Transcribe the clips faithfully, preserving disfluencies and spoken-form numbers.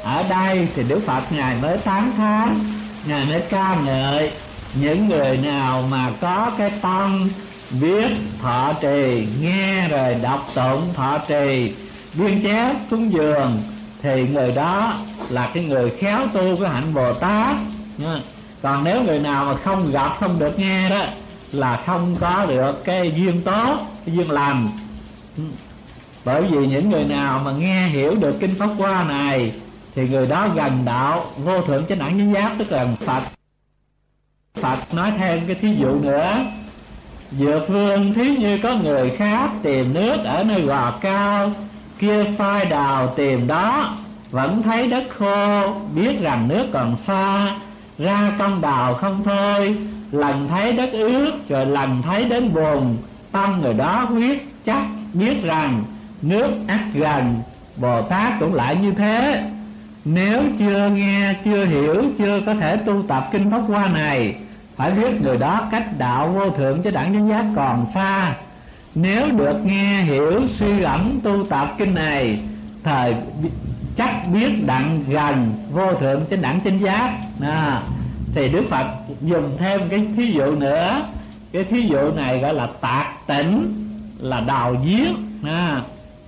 Ở đây thì Đức Phật Ngài mới tán thán, Ngài mới ca ngợi những người nào mà có cái tâm biết thọ trì, nghe rồi đọc tụng thọ trì, biên chép cúng dường, thì người đó là cái người khéo tu cái hạnh Bồ Tát. Còn nếu người nào mà không gặp, không được nghe đó, là không có được cái duyên tốt, cái duyên lành. Bởi vì những người nào mà nghe hiểu được kinh Pháp Hoa này thì người đó gần đạo vô thượng chánh đẳng chánh giác, tức là Phật. Phật nói thêm cái thí dụ nữa: Dược vương thí như có người khác tìm nước ở nơi gò cao, kia soi đào tìm đó, vẫn thấy đất khô, biết rằng nước còn xa, ra công đào không thôi, lần thấy đất ướt rồi lần thấy đến bùn, tâm người đó quyết chắc biết rằng nước ắt gần. Bồ Tát cũng lại như thế. Nếu chưa nghe, chưa hiểu, chưa có thể tu tập kinh Pháp Hoa này, phải biết người đó cách đạo vô thượng chánh đẳng chánh giác còn xa. Nếu được nghe hiểu, suy gẫm tu tập kinh này, thời chắc biết đặng gần vô thượng chánh đẳng chánh giác. À, thì Đức Phật dùng thêm cái thí dụ nữa. Cái thí dụ này gọi là tạc tỉnh, là đào giếng. À,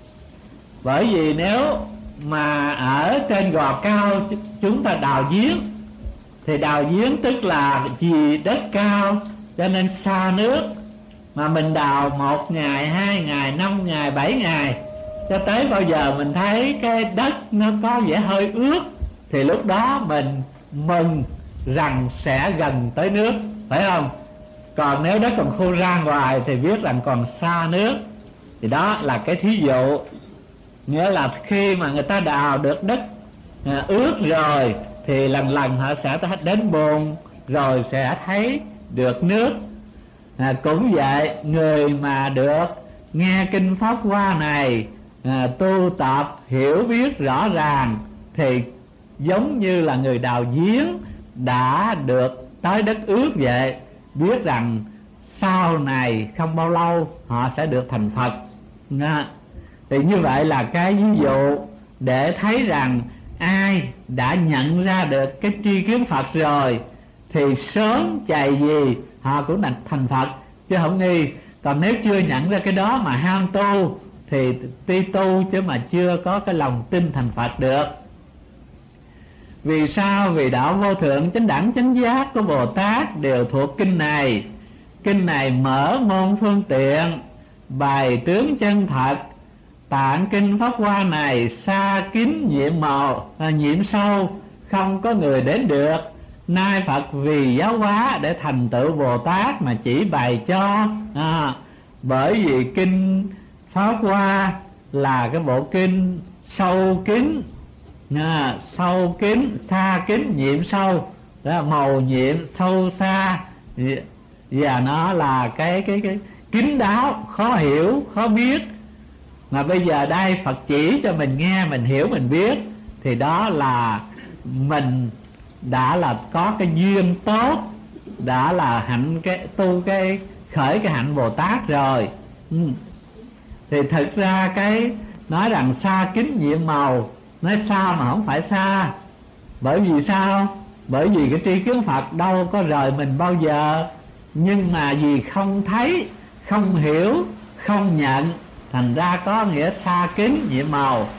bởi vì nếu mà ở trên gò cao chúng ta đào giếng, thì đào giếng tức là vì đất cao cho nên xa nước. Mà mình đào một ngày, hai ngày, năm ngày, bảy ngày, cho tới bao giờ mình thấy cái đất nó có vẻ hơi ướt, thì lúc đó mình mừng rằng sẽ gần tới nước, phải không? Còn nếu đất còn khô ra ngoài thì biết rằng còn xa nước. Thì đó là cái thí dụ. Nghĩa là khi mà người ta đào được đất à, ướt rồi thì lần lần họ sẽ đến bùn, rồi sẽ thấy được nước. À, cũng vậy, người mà được nghe kinh Pháp Hoa này à, tu tập hiểu biết rõ ràng thì giống như là người đào giếng đã được tới đất ướt vậy, biết rằng sau này không bao lâu họ sẽ được thành Phật. à, Thì như vậy là cái ví dụ để thấy rằng ai đã nhận ra được cái tri kiến Phật rồi thì sớm chày gì họ cũng thành thành Phật, chứ không nghi. Còn nếu chưa nhận ra cái đó mà ham tu thì tuy tu chứ mà chưa có cái lòng tin thành Phật được. Vì sao? Vì đạo vô thượng chánh đẳng chánh giác của Bồ Tát đều thuộc kinh này. Kinh này mở môn phương tiện, bày tướng chân thật. Tạng kinh Pháp Hoa này xa kín nhiệm màu, à, nhiệm sâu, không có người đến được. Nay Phật vì giáo hóa để thành tựu Bồ Tát mà chỉ bày cho. à, Bởi vì kinh Pháp Hoa là cái bộ kinh sâu kín, à, sâu kín, xa kín, nhiệm sâu, đó là màu nhiệm sâu xa, và nó là cái cái cái kín đáo, khó hiểu, khó biết. Mà bây giờ đây Phật chỉ cho mình nghe, mình hiểu, mình biết, thì đó là mình đã là có cái duyên tốt, đã là hạnh cái tu cái khởi cái hạnh Bồ Tát rồi. ừ. Thì thực ra cái nói rằng xa kính nhiệm màu, nói xa mà không phải xa. Bởi vì sao? Bởi vì cái tri kiến Phật đâu có rời mình bao giờ, nhưng mà vì không thấy, không hiểu, không nhận, thành ra có nghĩa xa kính nhiệm màu.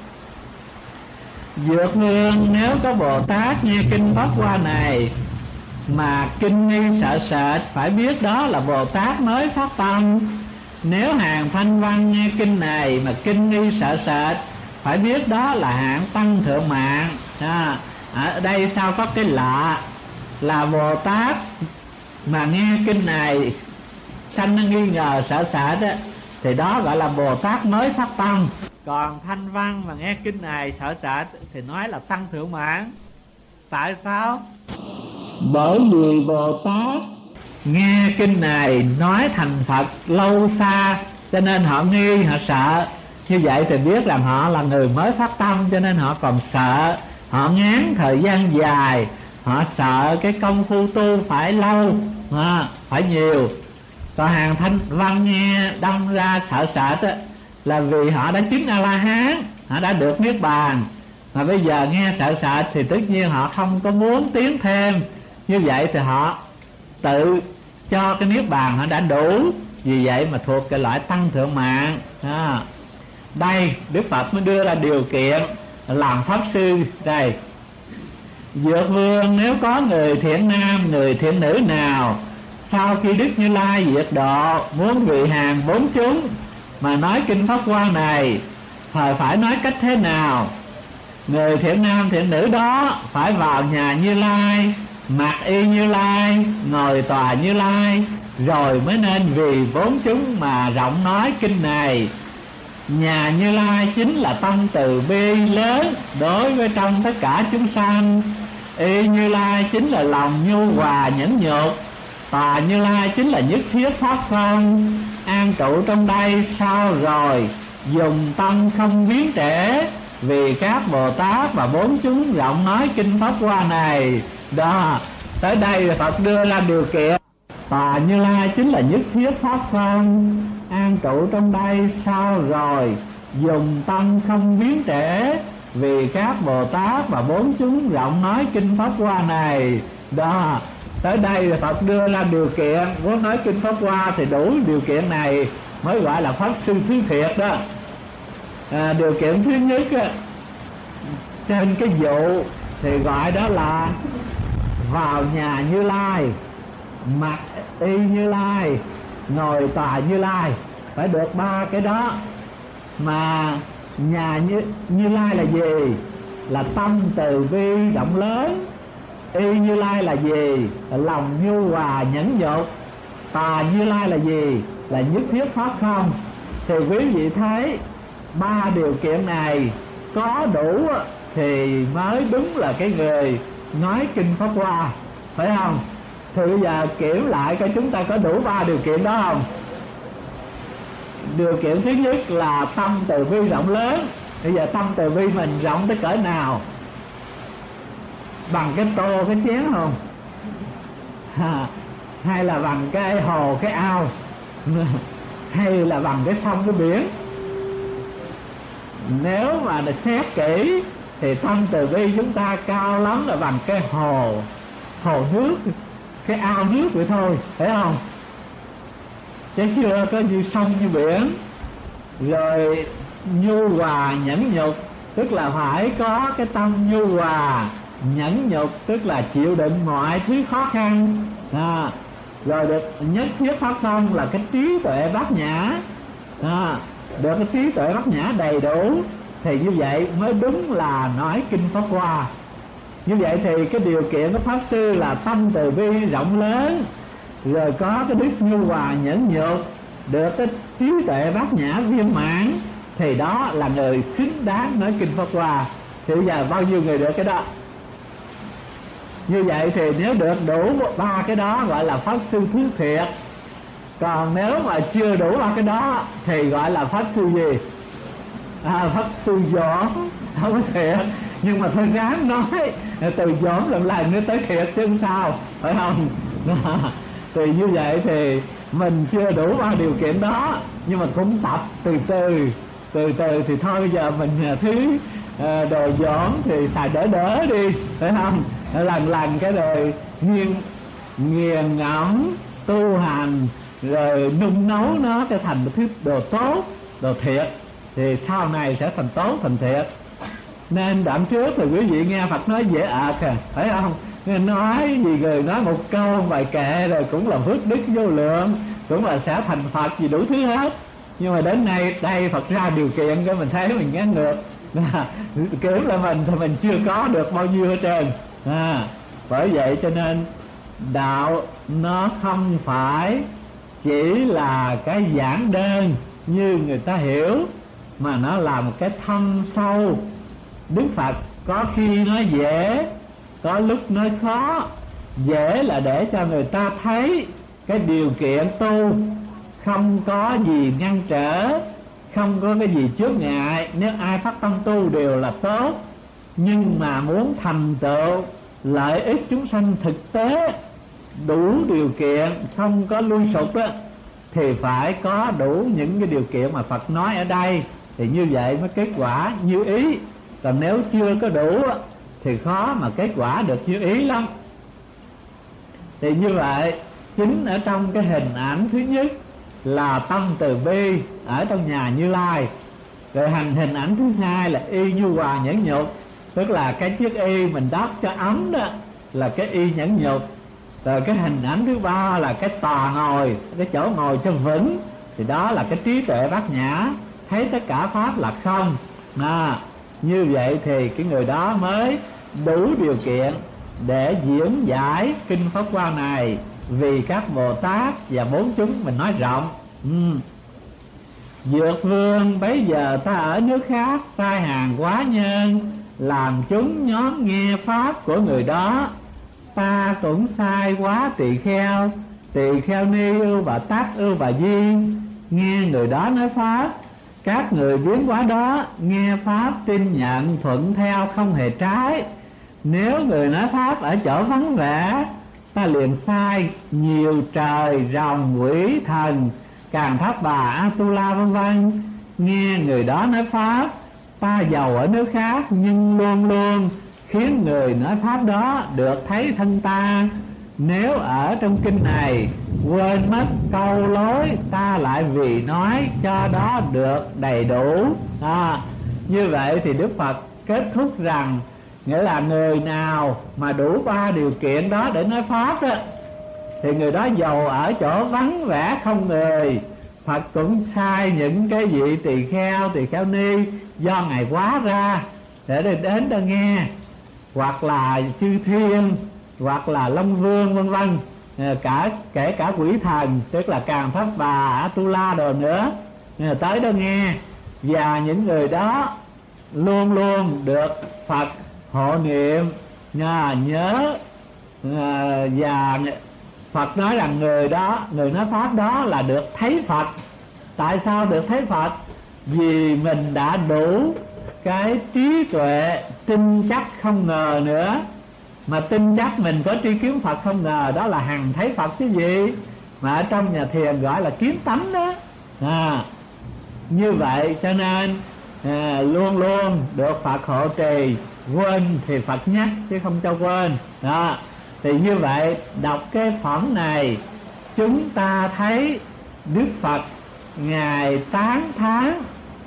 Dược hương nếu có Bồ Tát nghe kinh Pháp Hoa này mà kinh nghi sợ sệt, phải biết đó là Bồ Tát mới phát tâm. Nếu hàng Thanh Văn nghe kinh này mà kinh nghi sợ sệt, phải biết đó là hạng tăng thượng mạng. à, Ở đây sao có cái lạ là Bồ Tát mà nghe kinh này sanh nghi ngờ sợ sệt đó, thì đó gọi là Bồ Tát mới phát tâm. Còn Thanh Văn mà nghe kinh này sợ sệt thì nói là tăng thượng mạng. Tại sao? Bởi vì Bồ Tát nghe kinh này nói thành Phật lâu xa, cho nên họ nghi, họ sợ. Như vậy thì biết rằng họ là người mới phát tâm, cho nên họ còn sợ. Họ ngán thời gian dài, họ sợ cái công phu tu phải lâu, à, phải nhiều. Còn hàng Thanh Văn nghe đâm ra sợ sệt á, là vì họ đã chứng A-la-hán, họ đã được Niết Bàn, mà bây giờ nghe sợ sợ thì tất nhiên họ không có muốn tiến thêm. Như vậy thì họ tự cho cái niết bàn họ đã đủ, vì vậy mà thuộc cái loại tăng thượng mạng. À, đây Đức Phật mới đưa ra điều kiện làm pháp sư. Đây, Dược Vương nếu có người thiện nam, người thiện nữ nào sau khi Đức Như Lai diệt độ muốn vị hàng bốn chúng mà nói kinh Pháp Hoa này, thời phải nói cách thế nào? Người thiện nam thiện nữ đó phải vào nhà Như Lai, mặc y Như Lai, ngồi tòa Như Lai, rồi mới nên vì bốn chúng mà rộng nói kinh này. Nhà Như Lai chính là tâm từ bi lớn đối với trong tất cả chúng sanh. Y Như Lai chính là lòng nhu hòa nhẫn nhục. Tòa Như Lai chính là nhất thiết pháp không. An trụ trong đây sao rồi dùng tâm không biến trễ, vì các Bồ Tát và bốn chúng rộng nói kinh Pháp Hoa này. Đó, tới đây là Phật đưa ra điều kiện. Tòa Như Lai chính là nhất thiết pháp không. An trụ trong đây sao rồi dùng tâm không biến trễ, vì các Bồ Tát và bốn chúng rộng nói kinh Pháp Hoa này. Đó, tới đây là Phật đưa ra điều kiện. Muốn nói kinh Pháp Hoa thì đủ điều kiện này mới gọi là pháp sư thứ thiệt đó. À, điều kiện thứ nhất á, trên cái vụ thì gọi đó là vào nhà Như Lai, mặc y Như Lai, ngồi tòa Như Lai, phải được ba cái đó. Mà nhà Như, Như Lai là gì? Là tâm từ bi rộng lớn. Y Như Lai là gì? Là lòng nhu hòa nhẫn nhục. Tòa Như Lai là gì? Là nhất thiết pháp không. Thì quý vị thấy ba điều kiện này có đủ thì mới đúng là cái người nói kinh Pháp Hoa, phải không? Thì bây giờ kiểm lại coi chúng ta có đủ ba điều kiện đó không? Điều kiện thứ nhất là tâm từ bi rộng lớn. Bây giờ tâm từ bi mình rộng tới cỡ nào? Bằng cái tô cái chén không? À, hay là bằng cái hồ cái ao? Hay là bằng cái sông cái biển? Nếu mà được xét kỹ thì tâm từ bi chúng ta cao lắm là bằng cái hồ, hồ nước, cái ao nước vậy thôi, phải không? Chứ chưa có như sông như biển. Rồi nhu hòa nhẫn nhục, tức là phải có cái tâm nhu hòa nhẫn nhục, tức là chịu đựng mọi thứ khó khăn. À, rồi được nhất thiết pháp không là cái trí tuệ bát nhã. À, được cái trí tuệ bát nhã đầy đủ thì như vậy mới đúng là nói kinh Pháp Hoa. Như vậy thì cái điều kiện của pháp sư là tâm từ bi rộng lớn, rồi có cái đức nhu hòa nhẫn nhục, được cái trí tuệ bát nhã viên mãn, thì đó là người xứng đáng nói kinh Pháp Hoa. Thì bây giờ bao nhiêu người được cái đó? Như vậy thì nếu được đủ ba cái đó gọi là pháp sư thứ thiệt. Còn nếu mà chưa đủ ba cái đó thì gọi là pháp sư gì? À, pháp sư dỗm, không có thiệt. Nhưng mà thôi ráng nói từ dỗm lần lần nữa tới thiệt chứ sao, phải không? Thì như vậy thì mình chưa đủ ba điều kiện đó, nhưng mà cũng tập từ từ. Từ từ thì thôi bây giờ mình thứ đồ dỗm thì xài đỡ đỡ đi, phải không? Lần lần cái rồi nghiêng nghiền ngẫm tu hành, rồi nung nấu nó cho thành một thứ đồ tốt, đồ thiệt, thì sau này sẽ thành tốt thành thiệt. Nên đoạn trước thì quý vị nghe Phật nói dễ ợt à, phải không? Nghe nói gì người nói một câu vài kệ rồi cũng là phước đức vô lượng, cũng là sẽ thành Phật gì đủ thứ hết. Nhưng mà đến nay đây Phật ra điều kiện cái mình thấy mình ngán ngược. Kiểm là mình thì mình chưa có được bao nhiêu hết trơn. À, bởi vậy cho nên đạo nó không phải chỉ là cái giản đơn như người ta hiểu, mà nó là một cái thâm sâu. Đức Phật có khi nói dễ, có lúc nói khó. Dễ là để cho người ta thấy cái điều kiện tu không có gì ngăn trở, không có cái gì chướng ngại. Nếu ai phát tâm tu đều là tốt. Nhưng mà muốn thành tựu lợi ích chúng sanh thực tế, đủ điều kiện, không có lui sụp á, thì phải có đủ những cái điều kiện mà Phật nói ở đây. Thì như vậy mới kết quả như ý. Còn nếu chưa có đủ thì khó mà kết quả được như ý lắm. Thì như vậy, chính ở trong cái hình ảnh thứ nhất là tâm từ bi ở trong nhà Như Lai. Rồi hành hình ảnh thứ hai là y nhu hòa nhẫn nhục, tức là cái chiếc y mình đắp cho ấm đó là cái y nhẫn nhục. Rồi cái hình ảnh thứ ba là cái tòa ngồi, cái chỗ ngồi cho vững, thì đó là cái trí tuệ bát nhã, thấy tất cả pháp là không. À, như vậy thì cái người đó mới đủ điều kiện để diễn giải kinh Pháp Hoa này, vì các Bồ Tát và bốn chúng mình nói rộng. ừ. Dược vương bấy giờ ta ở nước khác, sai hàng quá nhân, làm chúng nhóm nghe pháp của người đó. Ta cũng sai quá tỳ kheo, tỳ kheo ni ưu bà tát ưu bà di, nghe người đó nói pháp. Các người biến hóa đó nghe pháp tin nhận thuận theo không hề trái. Nếu người nói pháp ở chỗ vắng vẻ, ta liền sai nhiều trời rồng quỷ thần Càng Tháp Bà Atula vân vân, nghe người đó nói pháp. Ta giàu ở nước khác nhưng luôn luôn khiến người nói pháp đó được thấy thân ta. Nếu ở trong kinh này quên mất câu lối, ta lại vì nói cho đó được đầy đủ. à, Như vậy thì Đức Phật kết thúc rằng, nghĩa là người nào mà đủ ba điều kiện đó để nói pháp đó, thì người đó giàu ở chỗ vắng vẻ không người, Phật cũng sai những cái vị tỳ kheo, tỳ kheo ni do Ngài hóa ra để đến đó nghe, hoặc là chư thiên, hoặc là Long Vương vân vân, cả kể cả quỷ thần, tức là Càng Tháp Bà Atula đồ nữa, tới đó nghe. Và những người đó luôn luôn được Phật hộ niệm, nhớ, nhớ và Phật nói rằng người đó, người nói pháp đó là được thấy Phật. Tại sao được thấy Phật? Vì mình đã đủ cái trí tuệ tin chắc không ngờ nữa. Mà tin chắc mình có tri kiến Phật không ngờ, đó là hằng thấy Phật chứ gì. Mà ở trong nhà thiền gọi là kiến tánh đó. à, Như vậy cho nên à, luôn luôn được Phật hộ trì. Quên thì Phật nhắc chứ không cho quên đó. Thì như vậy đọc cái phẩm này, chúng ta thấy Đức Phật Ngài tán thán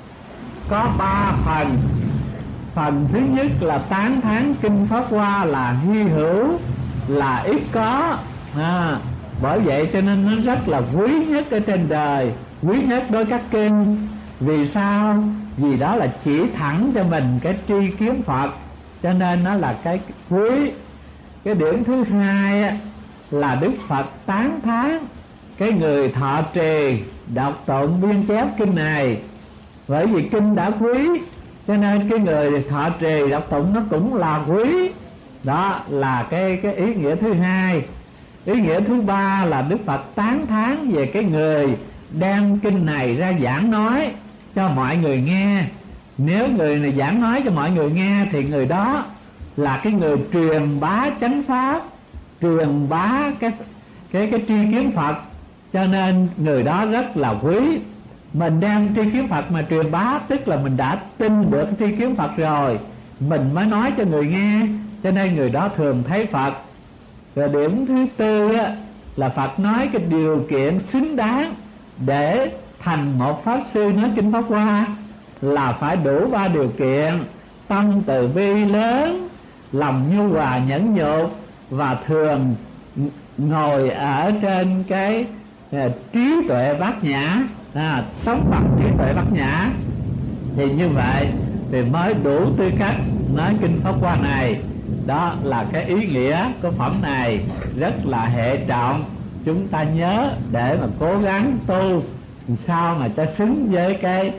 có ba phần. Phần thứ nhất là tán thán kinh Pháp Hoa là hy hữu, là ít có. à, Bởi vậy cho nên nó rất là quý nhất ở trên đời, quý nhất đối các kinh. Vì sao? Vì đó là chỉ thẳng cho mình cái tri kiến Phật, cho nên nó là cái quý. Cái điểm thứ hai á, là Đức Phật tán thán cái người thọ trì đọc tụng biên chép kinh này. Bởi vì kinh đã quý, cho nên cái người thọ trì đọc tụng nó cũng là quý. Đó là cái, cái ý nghĩa thứ hai. Ý nghĩa thứ ba là Đức Phật tán thán về cái người đem kinh này ra giảng nói cho mọi người nghe. Nếu người này giảng nói cho mọi người nghe thì người đó là cái người truyền bá chánh pháp, truyền bá cái cái cái tri kiến Phật, cho nên người đó rất là quý. Mình đem tri kiến Phật mà truyền bá, tức là mình đã tin được tri kiến Phật rồi, mình mới nói cho người nghe, cho nên người đó thường thấy Phật. Rồi điểm thứ tư á, là Phật nói cái điều kiện xứng đáng để thành một pháp sư nói kinh Pháp Hoa là phải đủ ba điều kiện: tâm từ bi lớn, lòng nhu hòa nhẫn nhục, và thường ngồi ở trên cái uh, trí tuệ bát nhã, à, sống bằng trí tuệ bát nhã. Thì như vậy thì mới đủ tư cách nói kinh Pháp Hoa này. Đó là cái ý nghĩa của phẩm này, rất là hệ trọng. Chúng ta nhớ để mà cố gắng tu sao mà cho xứng với cái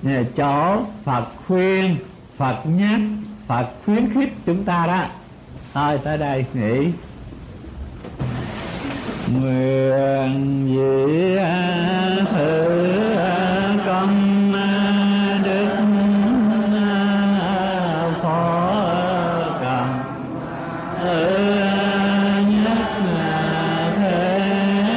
chỗ Phật khuyên, Phật nhắc, Phật khuyến khích chúng ta đó. Thôi tới đây nghỉ. Nguyện vị thử công đức phó cầm nhất là thế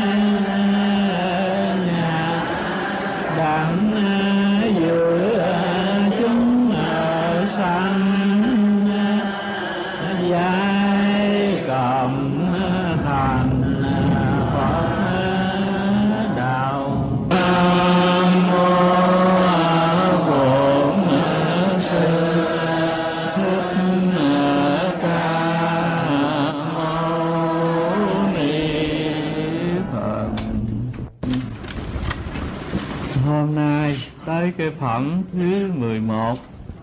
nhà đặng giữa chúng sanh cái phẩm thứ mười một.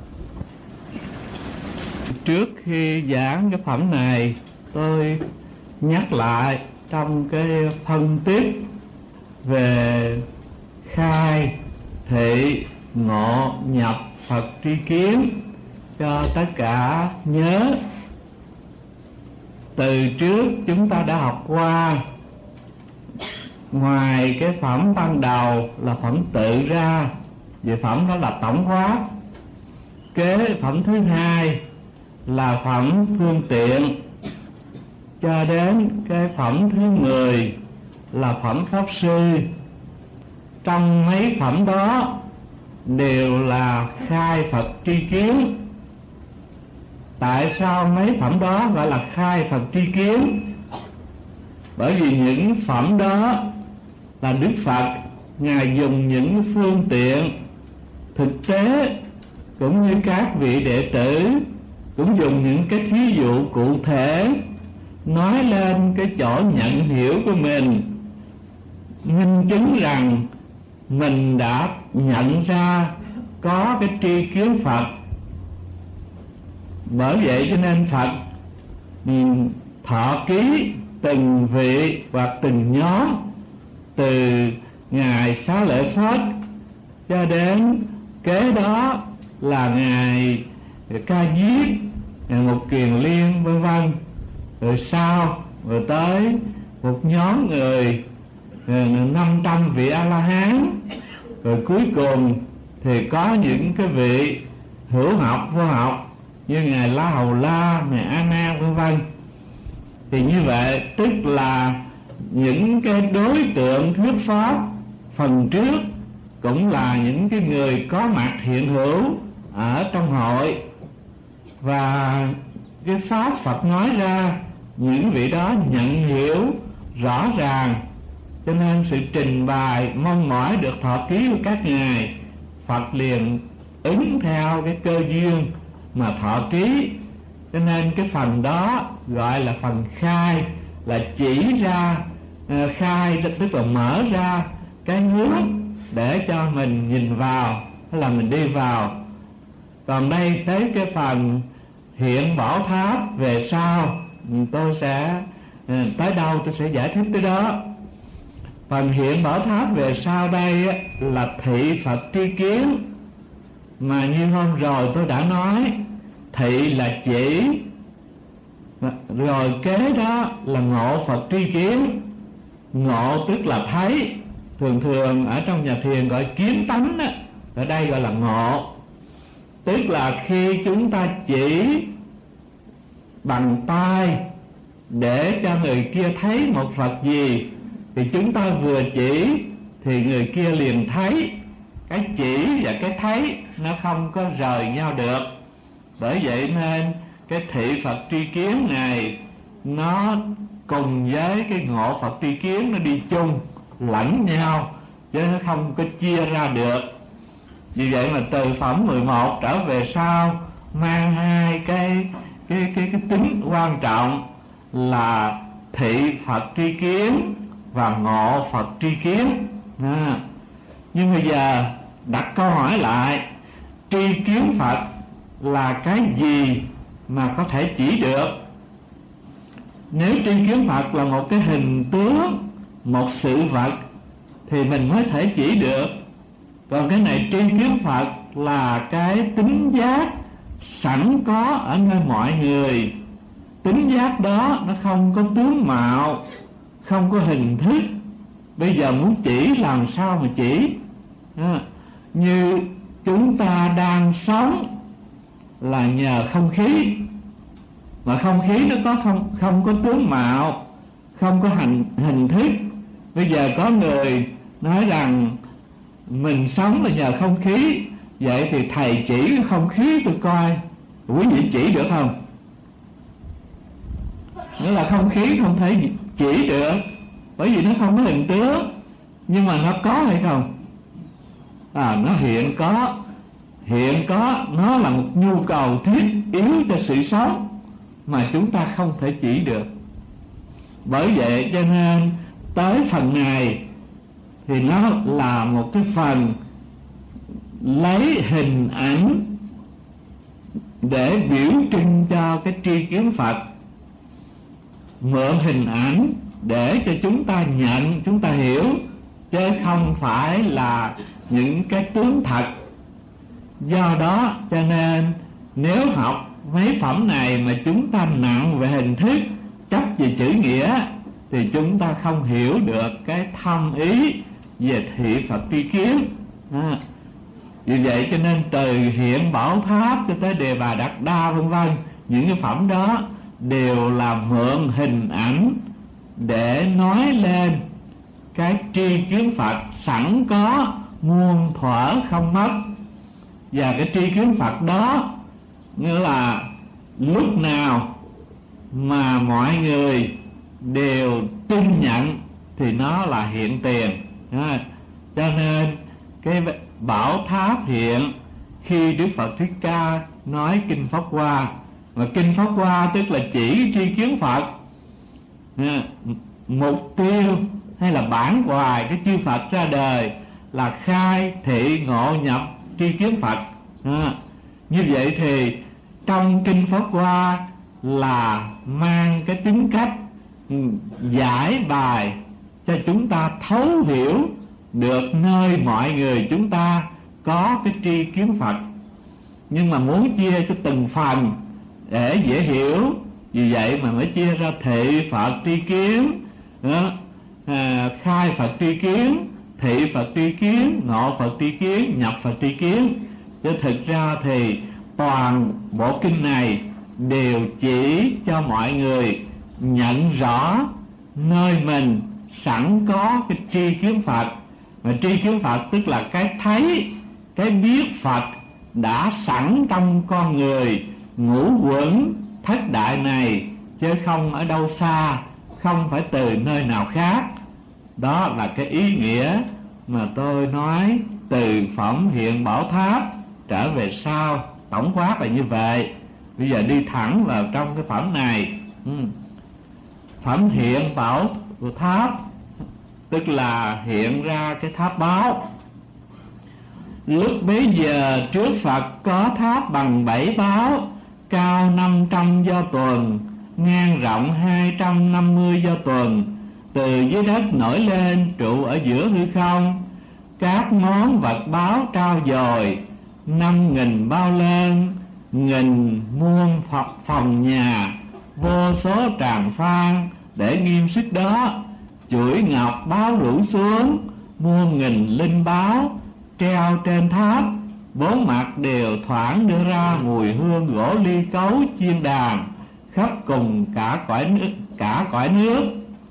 Trước khi giảng cái phẩm này, tôi nhắc lại trong cái phân tích về khai, thị, ngộ, nhập, Phật tri kiến cho tất cả nhớ. Từ trước chúng ta đã học qua, ngoài cái phẩm ban đầu là phẩm tự ra, về phẩm đó là tổng quát. Kế phẩm thứ hai là phẩm phương tiện, cho đến cái phẩm thứ mười là phẩm pháp sư. Trong mấy phẩm đó đều là khai Phật tri kiến. Tại sao mấy phẩm đó gọi là khai Phật tri kiến? Bởi vì những phẩm đó là Đức Phật Ngài dùng những phương tiện thực tế, cũng như các vị đệ tử cũng dùng những cái thí dụ cụ thể nói lên cái chỗ nhận hiểu của mình, minh chứng rằng mình đã nhận ra có cái tri kiến Phật. Bởi vậy cho nên Phật thọ ký từng vị hoặc từng nhóm, từ Ngài Xá Lợi Phất cho đến kế đó là Ngài Ca Diếp, Ngài Mục Kiền Liên, vân vân. Rồi sau rồi tới một nhóm người năm trăm vị A La Hán. Rồi cuối cùng thì có những cái vị hữu học, vô học như Ngài La Hầu La, Ngài A Nan, vân vân. Thì như vậy tức là những cái đối tượng thuyết pháp phần trước cũng là những cái người có mặt hiện hữu ở trong hội, và cái pháp Phật nói ra những vị đó nhận hiểu rõ ràng, cho nên sự trình bày mong mỏi được thọ ký của các ngài, Phật liền ứng theo cái cơ duyên mà thọ ký. Cho nên cái phần đó gọi là phần khai, là chỉ ra, khai tức là mở ra cái hướng để cho mình nhìn vào, hay là mình đi vào. Còn đây tới cái phần hiện bảo tháp về sau, tôi sẽ tới đâu tôi sẽ giải thích tới đó. Phần hiện bảo tháp về sau đây là thị Phật tri kiến, mà như hôm rồi tôi đã nói, thị là chỉ, rồi kế đó là ngộ Phật tri kiến. Ngộ tức là thấy, thường thường ở trong nhà thiền gọi kiến tánh đó, ở đây gọi là ngộ. Tức là khi chúng ta chỉ bằng tay để cho người kia thấy một Phật gì, thì chúng ta vừa chỉ thì người kia liền thấy. Cái chỉ và cái thấy nó không có rời nhau được. Bởi vậy nên cái thị Phật tri kiến này nó cùng với cái ngộ Phật tri kiến nó đi chung, lẫn nhau, chứ nó không có chia ra được. Vì vậy mà từ phẩm mười một trở về sau mang hai cái cái cái cái tính quan trọng là thị Phật tri kiến và ngộ Phật tri kiến. À, nhưng bây giờ đặt câu hỏi lại, tri kiến Phật là cái gì mà có thể chỉ được? Nếu tri kiến Phật là một cái hình tướng, một sự vật thì mình mới thể chỉ được. Còn cái này tri kiến Phật là cái tính giác sẵn có ở nơi mọi người. Tính giác đó nó không có tướng mạo, không có hình thức. Bây giờ muốn chỉ làm sao mà chỉ? À, như chúng ta đang sống là nhờ không khí, mà không khí nó có không không có tướng mạo, không có hình hình thức. Bây giờ có người nói rằng mình sống là nhờ không khí, vậy thì thầy chỉ không khí tôi coi, quý vị chỉ được không? Nghĩa là không khí không thể chỉ được, bởi vì nó không có hình tướng. Nhưng mà nó có hay không? À, nó hiện có. Hiện có, nó là một nhu cầu thiết yếu cho sự sống mà chúng ta không thể chỉ được. Bởi vậy cho nên tới phần này thì nó là một cái phần lấy hình ảnh để biểu trưng cho cái tri kiến Phật, mượn hình ảnh để cho chúng ta nhận, chúng ta hiểu, chứ không phải là những cái tướng thật. Do đó cho nên nếu học mấy phẩm này mà chúng ta nặng về hình thức, chấp về chữ nghĩa, thì chúng ta không hiểu được cái thâm ý về thị Phật tri kiến. à, Vì vậy cho nên từ Hiện Bảo Tháp cho tới Đề Bà Đạt Đa vân vân, những cái phẩm đó đều là mượn hình ảnh để nói lên cái tri kiến Phật sẵn có, muôn thuở không mất. Và cái tri kiến Phật đó nghĩa là lúc nào mà mọi người đều tin nhận thì nó là hiện tiền. à, Cho nên cái Bảo Tháp hiện khi Đức Phật Thích Ca nói Kinh Pháp Hoa, mà Kinh Pháp Hoa tức là chỉ tri kiến Phật, à, mục tiêu hay là bản hoài cái chư Phật ra đời là khai thị ngộ nhập tri kiến Phật. à, Như vậy thì trong Kinh Pháp Hoa là mang cái tính cách giải bài cho chúng ta thấu hiểu được nơi mọi người chúng ta có cái tri kiến Phật. Nhưng mà muốn chia cho từng phần để dễ hiểu, vì vậy mà mới chia ra thị Phật tri kiến, đó, à, khai Phật tri kiến, thị Phật tri kiến, ngộ Phật tri kiến, nhập Phật tri kiến. Chứ thực ra thì toàn bộ kinh này đều chỉ cho mọi người nhận rõ nơi mình sẵn có cái tri kiến Phật. Mà tri kiến Phật tức là cái thấy, cái biết Phật đã sẵn trong con người ngũ quẩn thất đại này, chứ không ở đâu xa, không phải từ nơi nào khác. Đó là cái ý nghĩa mà tôi nói từ phẩm Hiện Bảo Tháp trở về sau, tổng quát là như vậy. Bây giờ đi thẳng vào trong cái phẩm này. ừ. Phẩm Hiện Bảo Tháp tức là hiện ra cái tháp báo. Lúc bấy giờ trước Phật có tháp bằng bảy báo, cao năm trăm do tuần, ngang rộng hai trăm năm mươi do tuần, từ dưới đất nổi lên trụ ở giữa hư không. Các món vật báo trao dồi, năm nghìn bao lên, nghìn muôn phòng nhà, vô số tràng phan để nghiêm xích đó. Chuỗi ngọc báo rủ xuống, muôn nghìn linh báo treo trên tháp, bốn mặt đều thoảng đưa ra mùi hương gỗ ly cấu chiên đàn, khắp cùng cả cõi nước, cả cõi nước.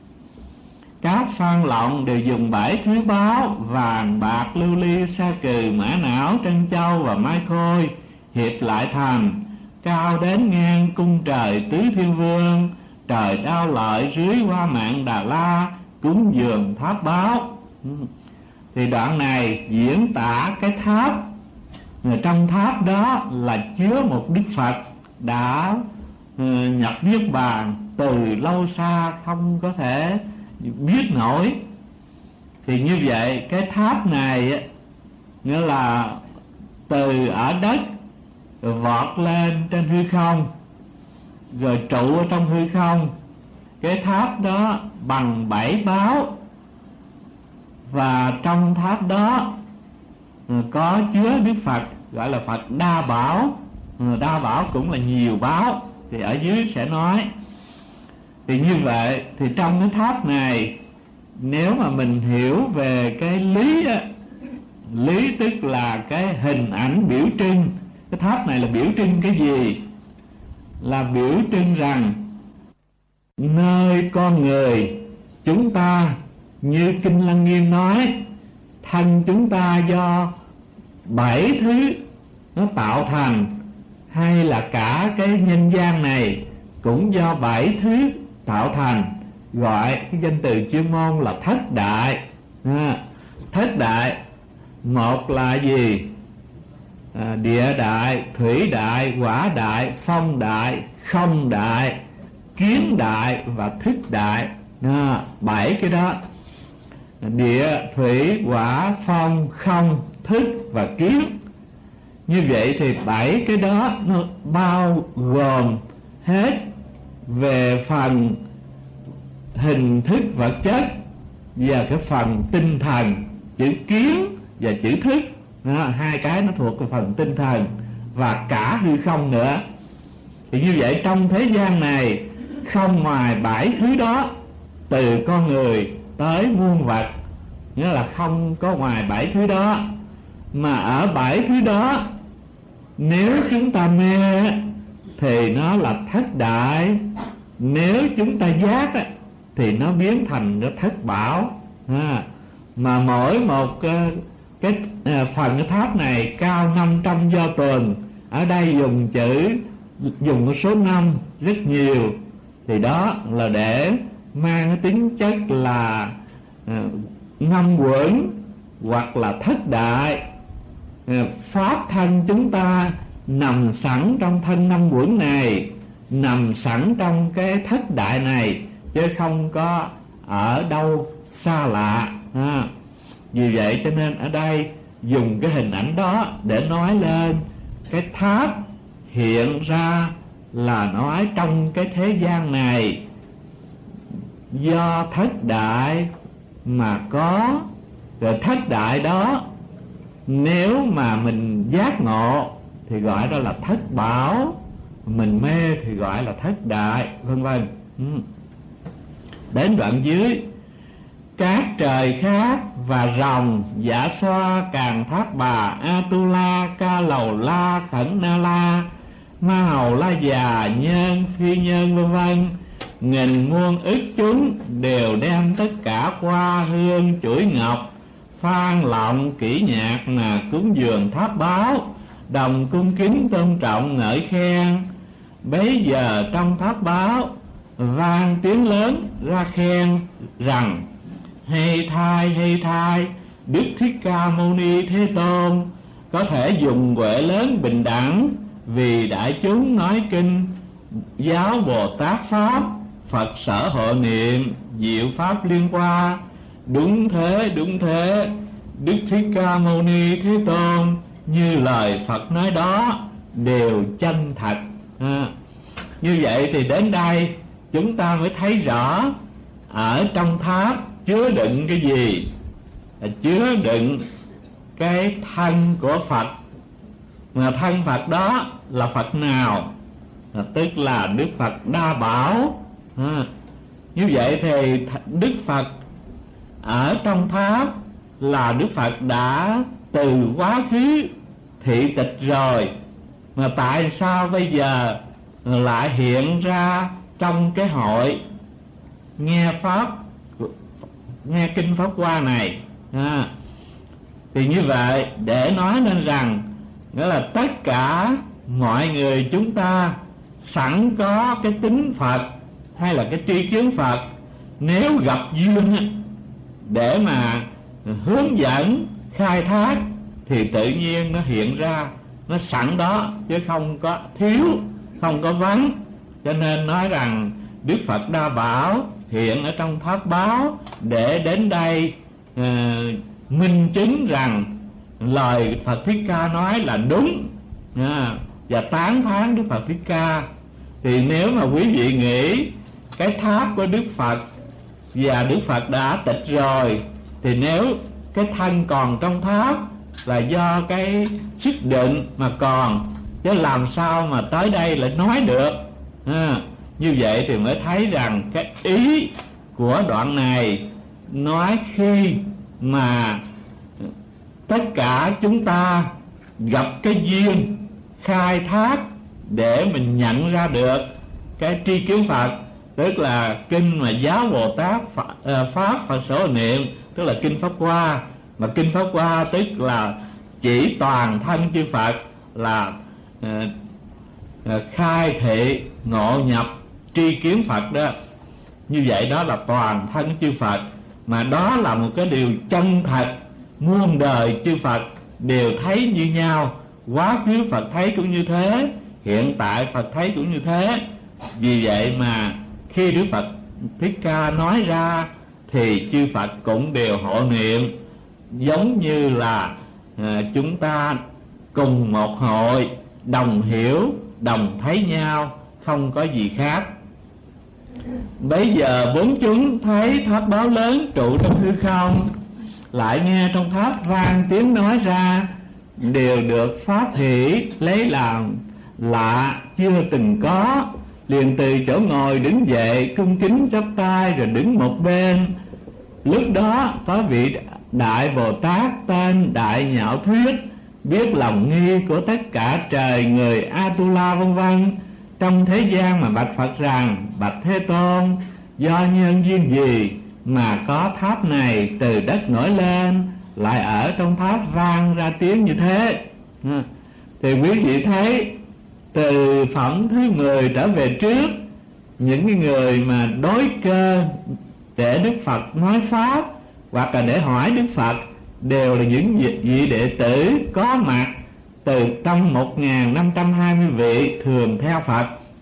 Các phan lọng đều dùng bảy thứ báo, vàng, bạc, lưu ly, sa cừ, mã não, trân châu và mai khôi hiệp lại thành, cao đến ngang cung trời tứ thiên vương. Trời đao lợi dưới hoa mạng Đà La, cúng dường tháp báo. Thì đoạn này diễn tả cái tháp, trong tháp đó là chứa một Đức Phật đã uh, nhập niết bàn từ lâu xa, không có thể biết nổi. Thì như vậy cái tháp này nghĩa là từ ở đất vọt lên trên hư không, rồi trụ ở trong hư không. Cái tháp đó bằng bảy báo, và trong tháp đó có chứa Đức Phật gọi là Phật Đa Bảo. Đa Bảo cũng là nhiều báo, thì ở dưới sẽ nói. Thì như vậy thì trong cái tháp này, nếu mà mình hiểu về cái lý á, lý tức là cái hình ảnh biểu trưng. Cái tháp này là biểu trưng cái gì? Là biểu trưng rằng nơi con người chúng ta, như Kinh Lăng Nghiêm nói, thân chúng ta do bảy thứ nó tạo thành, hay là cả cái nhân gian này cũng do bảy thứ tạo thành, gọi cái danh từ chuyên môn là thất đại. à, Thất đại, một là gì? À, địa đại, thủy đại, hỏa đại, phong đại, không đại, kiến đại và thức đại. à, Bảy cái đó: địa, thủy, hỏa, phong, không, thức và kiến. Như vậy thì bảy cái đó nó bao gồm hết về phần hình thức vật chất và cái phần tinh thần, chữ kiến và chữ thức. Đó, hai cái nó thuộc cái phần tinh thần và cả hư không nữa. Thì như vậy trong thế gian này không ngoài bảy thứ đó, từ con người tới muôn vật, nghĩa là không có ngoài bảy thứ đó. Mà ở bảy thứ đó, nếu chúng ta mê thì nó là thất đại, nếu chúng ta giác thì nó biến thành nó thất bảo. À, mà mỗi một cái, cái phần cái tháp này cao năm trăm do tuần. Ở đây dùng chữ, dùng cái số năm rất nhiều, thì đó là để mang cái tính chất là uh, ngâm quẩn hoặc là thất đại. uh, Pháp thân chúng ta nằm sẵn trong thân năm quẩn này, nằm sẵn trong cái thất đại này, chứ không có ở đâu xa lạ. à, Vì vậy cho nên ở đây dùng cái hình ảnh đó để nói lên cái tháp hiện ra là nói trong cái thế gian này do thất đại mà có. Rồi thất đại đó nếu mà mình giác ngộ thì gọi đó là thất bảo, mình mê thì gọi là thất đại, vân vân. ừ. Đến đoạn dưới: các trời khác và rồng, Dạ Xoa, Càn Thác Bà, Atula, Ca Lầu La, Khẩn Na La, Ma Hầu La Già, Nhân, Phi Nhân, vân vân, nghìn muôn ức chúng đều đem tất cả hoa hương, chuỗi ngọc, phan lọng, kỹ nhạc là cúng dường tháp báo, đồng cung kính tôn trọng ngợi khen. Bấy giờ trong tháp báo vang tiếng lớn ra khen rằng: hay thai, hay thai, Đức Thích Ca Mâu Ni Thế Tôn có thể dùng huệ lớn bình đẳng, vì đại chúng nói kinh giáo Bồ Tát Pháp, Phật sở hộ niệm, diệu Pháp liên hoa. Đúng thế, đúng thế, Đức Thích Ca Mâu Ni Thế Tôn như lời Phật nói đó đều chân thật. à, Như vậy thì đến đây chúng ta mới thấy rõ ở trong tháp chứa đựng cái gì. Là chứa đựng cái thân của Phật. Mà thân Phật đó là Phật nào? À, tức là Đức Phật Đa Bảo. à, Như vậy thì Đức Phật ở trong tháp là Đức Phật đã từ quá khứ thị tịch rồi, mà tại sao bây giờ lại hiện ra trong cái hội nghe Pháp, nghe Kinh Pháp Hoa này? à, Thì như vậy để nói nên rằng nghĩa là tất cả mọi người chúng ta sẵn có cái tính Phật hay là cái tri kiến Phật. Nếu gặp duyên để mà hướng dẫn khai thác thì tự nhiên nó hiện ra, nó sẵn đó chứ không có thiếu, không có vắng. Cho nên nói rằng Đức Phật Đa Bảo hiện ở trong tháp báo để đến đây uh, minh chứng rằng lời Phật Thích Ca nói là đúng, à, và tán thán Đức Phật Thích Ca. Thì nếu mà quý vị nghĩ cái tháp của Đức Phật và Đức Phật đã tịch rồi, thì nếu cái thân còn trong tháp là do cái sức định mà còn, chứ làm sao mà tới đây lại nói được. à, Như vậy thì mới thấy rằng cái ý của đoạn này nói khi mà tất cả chúng ta gặp cái duyên khai thác để mình nhận ra được cái tri kiến Phật, tức là kinh mà giáo Bồ Tát Pháp, Pháp Phật sở niệm, tức là kinh Pháp Hoa. Mà kinh Pháp Hoa tức là chỉ toàn thân chư Phật, là uh, uh, khai thị ngộ nhập tri kiến Phật đó. Như vậy đó là toàn thân chư Phật, mà đó là một cái điều chân thật. Muôn đời chư Phật đều thấy như nhau, quá khứ Phật thấy cũng như thế, hiện tại Phật thấy cũng như thế. Vì vậy mà khi Đức Phật Thích Ca nói ra thì chư Phật cũng đều hộ niệm, giống như là à, chúng ta cùng một hội, đồng hiểu, đồng thấy nhau, không có gì khác. Bấy giờ bốn chúng thấy tháp báo lớn trụ trong hư không, lại nghe trong tháp vang tiếng nói ra, đều được pháp hỷ lấy làm lạ chưa từng có. Liền từ chỗ ngồi đứng dậy, cung kính chắp tay rồi đứng một bên. Lúc đó có vị Đại Bồ Tát tên Đại Nhạo Thuyết, biết lòng nghi của tất cả trời người Atula vân vân trong thế gian, mà bạch Phật rằng: bạch Thế Tôn, do nhân duyên gì mà có tháp này từ đất nổi lên, lại ở trong tháp vang ra tiếng như thế? À, thì quý vị thấy từ phẩm thứ mười trở về trước, những cái người mà đối cơ để Đức Phật nói pháp hoặc là để hỏi Đức Phật đều là những vị đệ tử có mặt từ trong một nghìn năm trăm hai mươi vị thường theo Phật.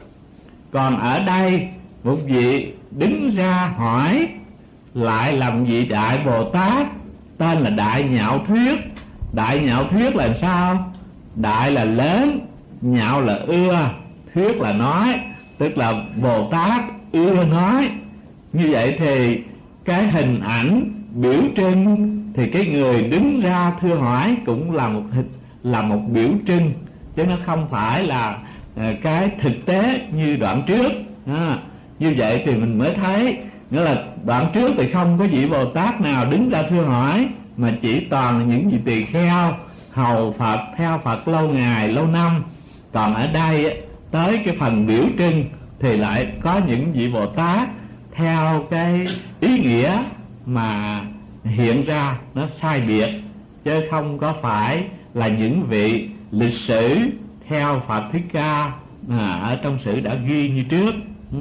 Còn ở đây một vị đứng ra hỏi lại làm vị Đại Bồ Tát tên là Đại Nhạo Thuyết. Đại Nhạo Thuyết là sao? Đại là lớn, nhạo là ưa, thuyết là nói, tức là Bồ Tát ưa nói. Như vậy thì cái hình ảnh biểu trưng thì cái người đứng ra thưa hỏi cũng là một là một biểu trưng, chứ nó không phải là cái thực tế như đoạn trước. À, như vậy thì mình mới thấy, nghĩa là đoạn trước thì không có vị Bồ Tát nào đứng ra thưa hỏi, mà chỉ toàn là những vị tỳ kheo hầu Phật, theo Phật lâu ngày lâu năm. Còn ở đây tới cái phần biểu trưng thì lại có những vị Bồ Tát theo cái ý nghĩa mà hiện ra nó sai biệt, chứ không có phải là những vị lịch sử theo Phật Thích Ca à, ở trong sử đã ghi như trước. ừ.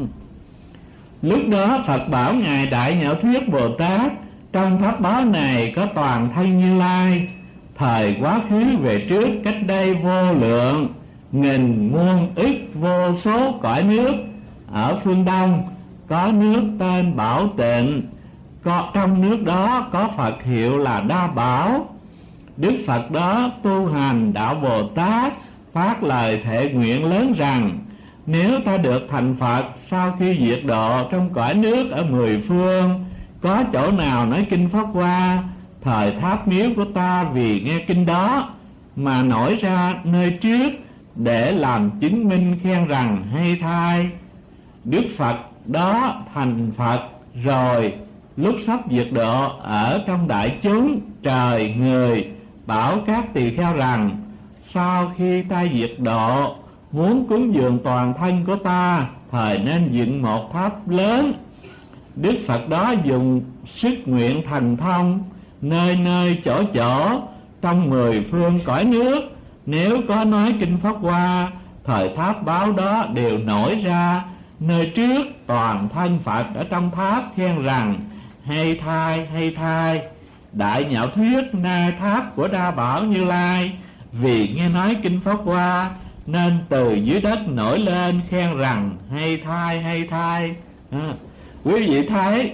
Lúc đó Phật bảo ngài Đại Nhạo Thuyết Bồ Tát: trong tháp báo này có toàn thân Như Lai, thời quá khứ về trước cách đây vô lượng nghìn muôn ức vô số cõi nước. Ở phương Đông có nước tên Bảo Tịnh, có trong nước đó có Phật hiệu là Đa Bảo. Đức Phật đó tu hành đạo Bồ Tát, phát lời thệ nguyện lớn rằng: nếu ta được thành Phật sau khi diệt độ trong cõi nước ở mười phương, có chỗ nào nói kinh Pháp Hoa, thời tháp miếu của ta vì nghe kinh đó mà nổi ra nơi trước, để làm chứng minh khen rằng hay thay. Đức Phật đó thành Phật rồi, lúc sắp diệt độ ở trong đại chúng trời người, bảo các tỳ kheo rằng: sau khi ta diệt độ, muốn cúng dường toàn thân của ta, thời nên dựng một tháp lớn. Đức Phật đó dùng sức nguyện thành thông, nơi nơi chỗ chỗ trong mười phương cõi nước, nếu có nói kinh Pháp Hoa, thời tháp báo đó đều nổi ra nơi trước toàn thân Phật ở trong tháp, khen rằng: hay thay, hay thay. Đại Nhạo Thuyết nay tháp của Đa Bảo Như Lai, vì nghe nói kinh Pháp Hoa nên từ dưới đất nổi lên, khen rằng: hay thay, hay thay. À, quý vị thấy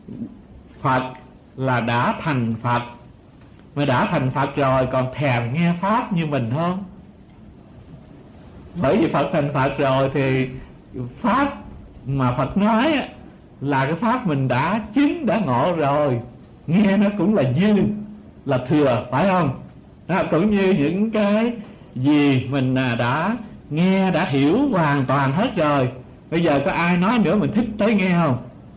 Phật là đã thành Phật, mà đã thành Phật rồi còn thèm nghe pháp như mình không? Bởi vì Phật thành Phật rồi thì pháp mà Phật nói là cái pháp mình đã chứng, đã ngộ rồi, nghe nó cũng là dư, là thừa, phải không? Đó, cũng như những cái gì mình đã nghe, đã hiểu hoàn toàn hết rồi, bây giờ có ai nói nữa mình thích tới nghe không?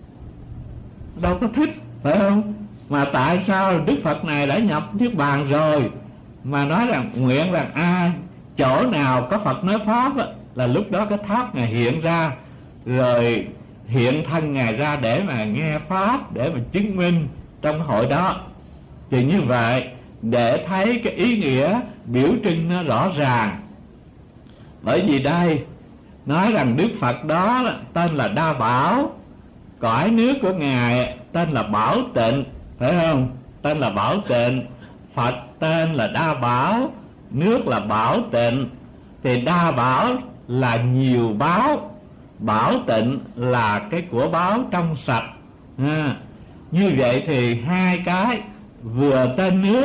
Đâu có thích, phải không? Mà tại sao Đức Phật này đã nhập Niết Bàn rồi mà nói rằng nguyện rằng a à, chỗ nào có Phật nói pháp á, là lúc đó cái tháp Ngài hiện ra, rồi hiện thân Ngài ra để mà nghe pháp, để mà chứng minh trong hội đó. Thì như vậy để thấy cái ý nghĩa biểu trưng nó rõ ràng. Bởi vì đây nói rằng Đức Phật đó tên là Đa Bảo, cõi nước của Ngài tên là Bảo Tịnh, phải không? Tên là Bảo Tịnh, Phật tên là Đa Bảo, nước là Bảo Tịnh. Thì Đa Bảo là nhiều báo, Bảo Tịnh là cái của báo trong sạch. à, Như vậy thì hai cái vừa tên nước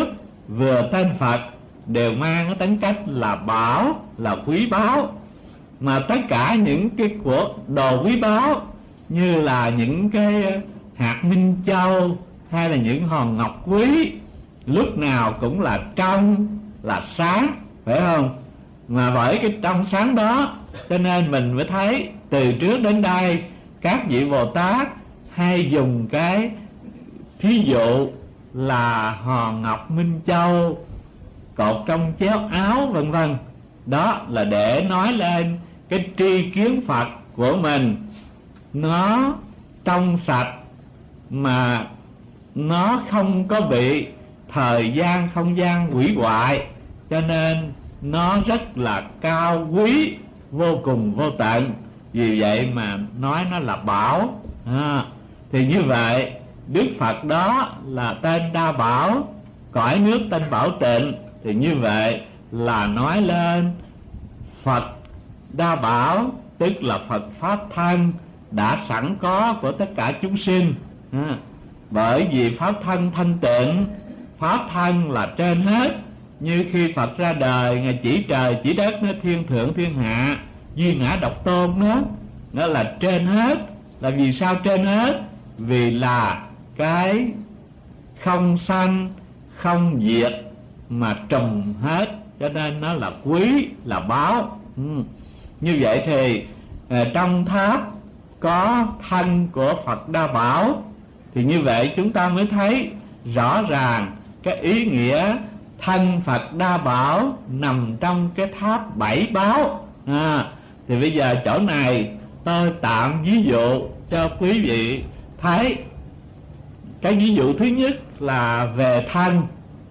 vừa tên Phật đều mang cái tính cách là bảo, là quý báu. Mà tất cả những cái của đồ quý báu như là những cái hạt minh châu hay là những hòn ngọc quý, lúc nào cũng là trong, là sáng, phải không? Mà bởi cái trong sáng đó cho nên mình mới thấy từ trước đến đây các vị Bồ Tát hay dùng cái thí dụ là hòn ngọc minh châu cột trong chéo áo vân vân. Đó là để nói lên cái tri kiến Phật của mình nó trong sạch, mà nó không có bị thời gian không gian hủy hoại, cho nên nó rất là cao quý, vô cùng vô tận. Vì vậy mà nói nó là bảo. à, Thì như vậy Đức Phật đó là tên Đa Bảo, cõi nước tên Bảo Tịnh. Thì như vậy là nói lên Phật Đa Bảo, tức là Phật Pháp thân đã sẵn có của tất cả chúng sinh. à, Bởi vì Pháp thân thanh tịnh, Pháp thân là trên hết. Như khi Phật ra đời, Ngài chỉ trời chỉ đất, nó thiên thượng thiên hạ, duy ngã độc tôn đó, nó là trên hết. Là vì sao trên hết? Vì là cái không sanh, không diệt mà trùm hết, cho nên nó là quý, là báo. ừ. Như vậy thì à, trong tháp có thân của Phật Đa Bảo. Thì như vậy chúng ta mới thấy rõ ràng cái ý nghĩa thân Phật Đa Bảo nằm trong cái tháp bảy báo. à, Thì bây giờ chỗ này tôi tạm ví dụ cho quý vị thấy. Cái ví dụ thứ nhất là về thân.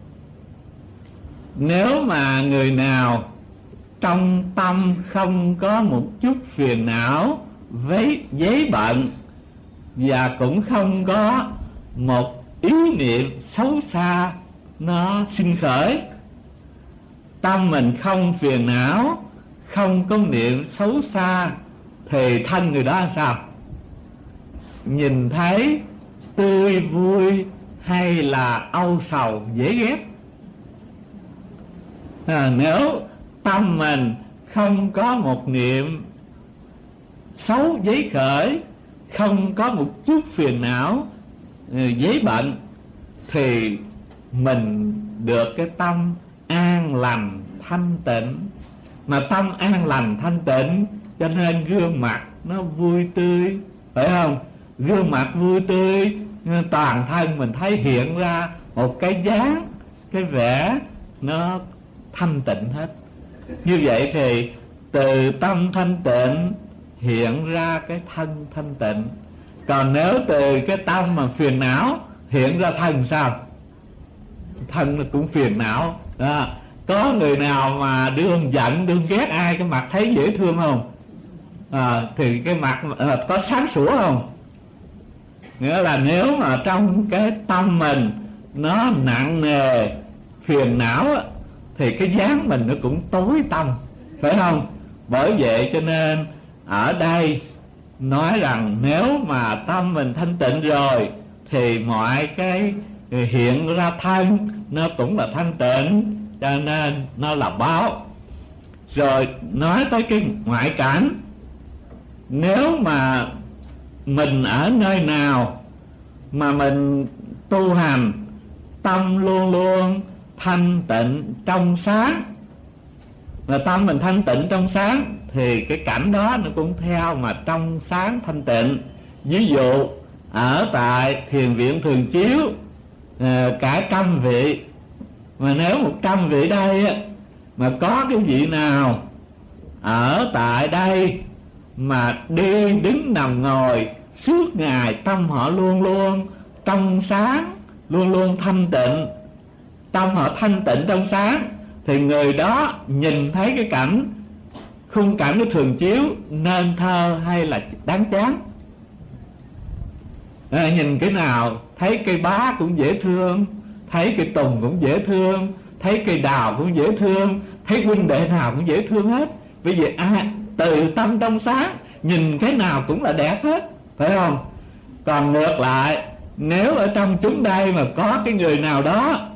Nếu mà người nào trong tâm không có một chút phiền não với giấy bận, và cũng không có một ý niệm xấu xa nó sinh khởi, tâm mình không phiền não, không có niệm xấu xa, thì thân người đó là sao? Nhìn thấy tươi vui hay là âu sầu dễ ghét. à, Nếu tâm mình không có một niệm xấu giấy khởi, không có một chút phiền não giấy bận, thì mình được cái tâm an lành thanh tịnh. Mà tâm an lành thanh tịnh cho nên gương mặt nó vui tươi, phải không? Gương mặt vui tươi, toàn thân mình thấy hiện ra một cái dáng, cái vẻ nó thanh tịnh hết. Như vậy thì từ tâm thanh tịnh hiện ra cái thân thanh tịnh. Còn nếu từ cái tâm mà phiền não hiện ra thân sao? Thân cũng phiền não đó. Có người nào mà đương giận, đương ghét ai, cái mặt thấy dễ thương không? à, Thì cái mặt à, có sáng sủa không? Nghĩa là nếu mà trong cái tâm mình nó nặng nề phiền não, thì cái dáng mình nó cũng tối tăm, phải không? Bởi vậy cho nên ở đây nói rằng nếu mà tâm mình thanh tịnh rồi thì mọi cái hiện ra thân nó cũng là thanh tịnh, cho nên nó là báo. Rồi nói tới cái ngoại cảnh. Nếu mà mình ở nơi nào mà mình tu hành, tâm luôn luôn thanh tịnh trong sáng, mà tâm mình thanh tịnh trong sáng, thì cái cảnh đó nó cũng theo mà trong sáng thanh tịnh. Ví dụ ở tại thiền viện Thường Chiếu à, cả trăm vị, mà nếu một trăm vị đây á, mà có cái vị nào ở tại đây mà đi đứng nằm ngồi suốt ngày tâm họ luôn luôn trong sáng, luôn luôn thanh tịnh, tâm họ thanh tịnh trong sáng, thì người đó nhìn thấy cái cảnh khung cảnh của Thường Chiếu nên thơ hay là đáng chán. à, Nhìn cái nào thấy cây bá cũng dễ thương, thấy cây tùng cũng dễ thương, thấy cây đào cũng dễ thương, thấy huynh đệ nào cũng dễ thương hết. Bởi vì à, từ tâm trong sáng nhìn cái nào cũng là đẹp hết, phải không? Còn ngược lại, nếu ở trong chúng đây mà có cái người nào đó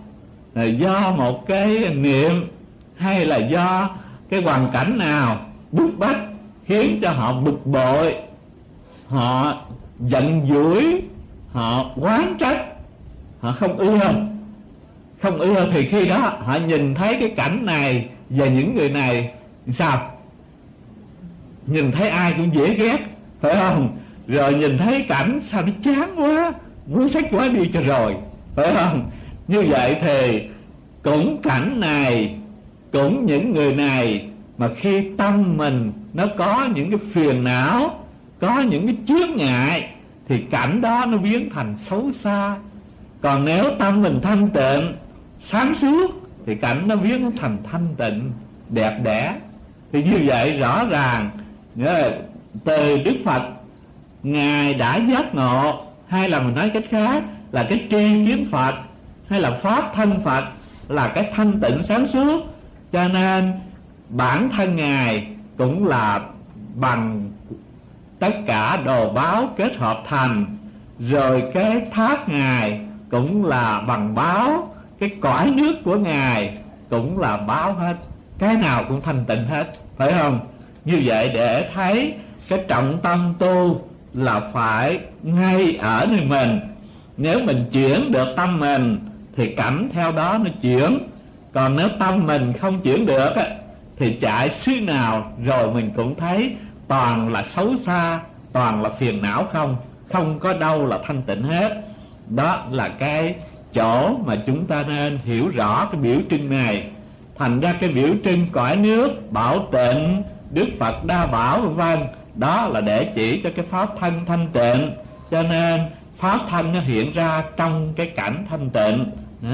là do một cái niệm hay là do cái hoàn cảnh nào bức bách khiến cho họ bực bội, họ giận dỗi, họ oán trách, họ không ưa không ưa thì khi đó họ nhìn thấy cái cảnh này và những người này sao? Nhìn thấy ai cũng dễ ghét, phải không? Rồi nhìn thấy cảnh sao nó chán quá, muốn xách quá đi cho rồi, phải không? Như vậy thì cũng cảnh này, cũng những người này, mà khi tâm mình nó có những cái phiền não, có những cái chướng ngại, thì cảnh đó nó biến thành xấu xa. Còn nếu tâm mình thanh tịnh, sáng suốt, thì cảnh nó biến thành thanh tịnh, đẹp đẽ. Thì như vậy rõ ràng từ Đức Phật, Ngài đã giác ngộ, hay là mình nói cách khác là cái tri kiến Phật, hay là pháp thân Phật, là cái thanh tịnh sáng suốt. Cho nên bản thân Ngài cũng là bằng tất cả đồ báo kết hợp thành. Rồi cái thác Ngài cũng là bằng báo, cái cõi nước của Ngài cũng là báo hết, cái nào cũng thanh tịnh hết, phải không? Như vậy để thấy cái trọng tâm tu là phải ngay ở nơi mình. Nếu mình chuyển được tâm mình thì cảnh theo đó nó chuyển. Còn nếu tâm mình không chuyển được á, thì chạy xứ nào rồi mình cũng thấy toàn là xấu xa, toàn là phiền não không, không có đâu là thanh tịnh hết. Đó là cái chỗ mà chúng ta nên hiểu rõ cái biểu trưng này. Thành ra cái biểu trưng cõi nước, bảo tịnh, Đức Phật đa bảo vân vân, đó là để chỉ cho cái pháp thân thanh tịnh. Cho nên pháp thân nó hiện ra trong cái cảnh thanh tịnh.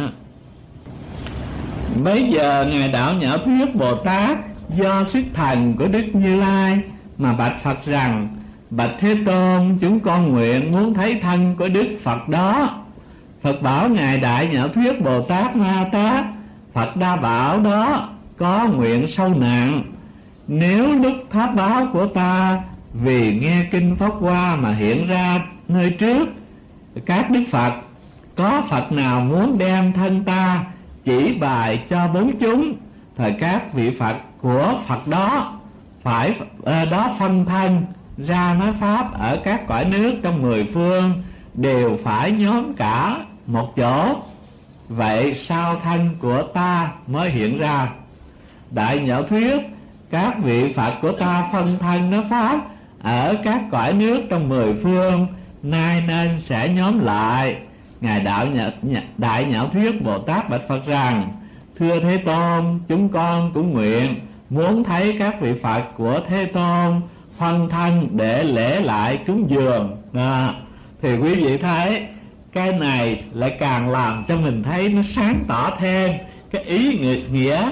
Bây giờ Ngài Đạo Nhã Thuyết Bồ Tát do sức thần của Đức Như Lai mà bạch Phật rằng: bạch Thế Tôn, chúng con nguyện muốn thấy thân của Đức Phật đó. Phật bảo Ngài Đại Nhã Thuyết Bồ Tát Ma Tát, Phật đa bảo đó có nguyện sâu nặng: nếu lúc tháp báo của ta vì nghe kinh Pháp Hoa mà hiện ra nơi trước các Đức Phật, có Phật nào muốn đem thân ta chỉ bài cho bốn chúng, thời các vị Phật của Phật đó phải à, đó phân thân ra nói pháp ở các cõi nước trong mười phương, đều phải nhóm cả một chỗ. Vậy sao thân của ta mới hiện ra? Đại Nhã Thuyết, các vị Phật của ta phân thân nói pháp ở các cõi nước trong mười phương, nay nên sẽ nhóm lại. Ngài Đạo Nhã, Đại Nhã Thuyết Bồ Tát bạch Phật rằng: thưa Thế Tôn, chúng con cũng nguyện muốn thấy các vị Phật của Thế Tôn phân thân để lễ lại cúng dường. À, thì quý vị thấy cái này lại càng làm cho mình thấy nó sáng tỏ thêm cái ý nghĩa.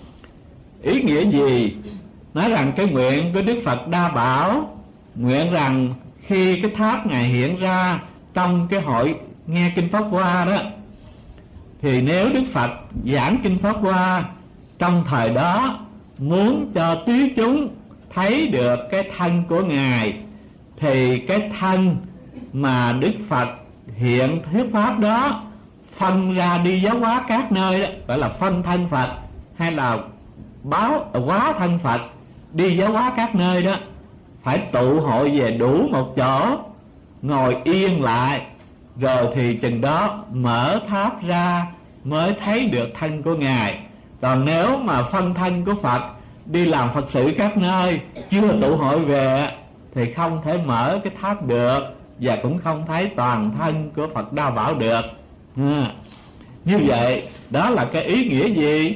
Ý nghĩa gì? Nói rằng cái nguyện của Đức Phật đa bảo, nguyện rằng khi cái tháp Ngài hiện ra trong cái hội nghe kinh Pháp Hoa đó, thì nếu Đức Phật giảng kinh Pháp Hoa trong thời đó, muốn cho tứ chúng thấy được cái thân của Ngài, thì cái thân mà Đức Phật hiện thuyết pháp đó phân ra đi giáo hóa các nơi đó, gọi là phân thân Phật, hay là báo hóa thân Phật đi giáo hóa các nơi đó, phải tụ hội về đủ một chỗ, ngồi yên lại, rồi thì chừng đó mở tháp ra mới thấy được thân của Ngài. Còn nếu mà phân thân của Phật đi làm Phật sự các nơi, chưa tụ hội về, thì không thể mở cái tháp được, và cũng không thấy toàn thân của Phật đa bảo được. À, như vậy đó là cái ý nghĩa gì?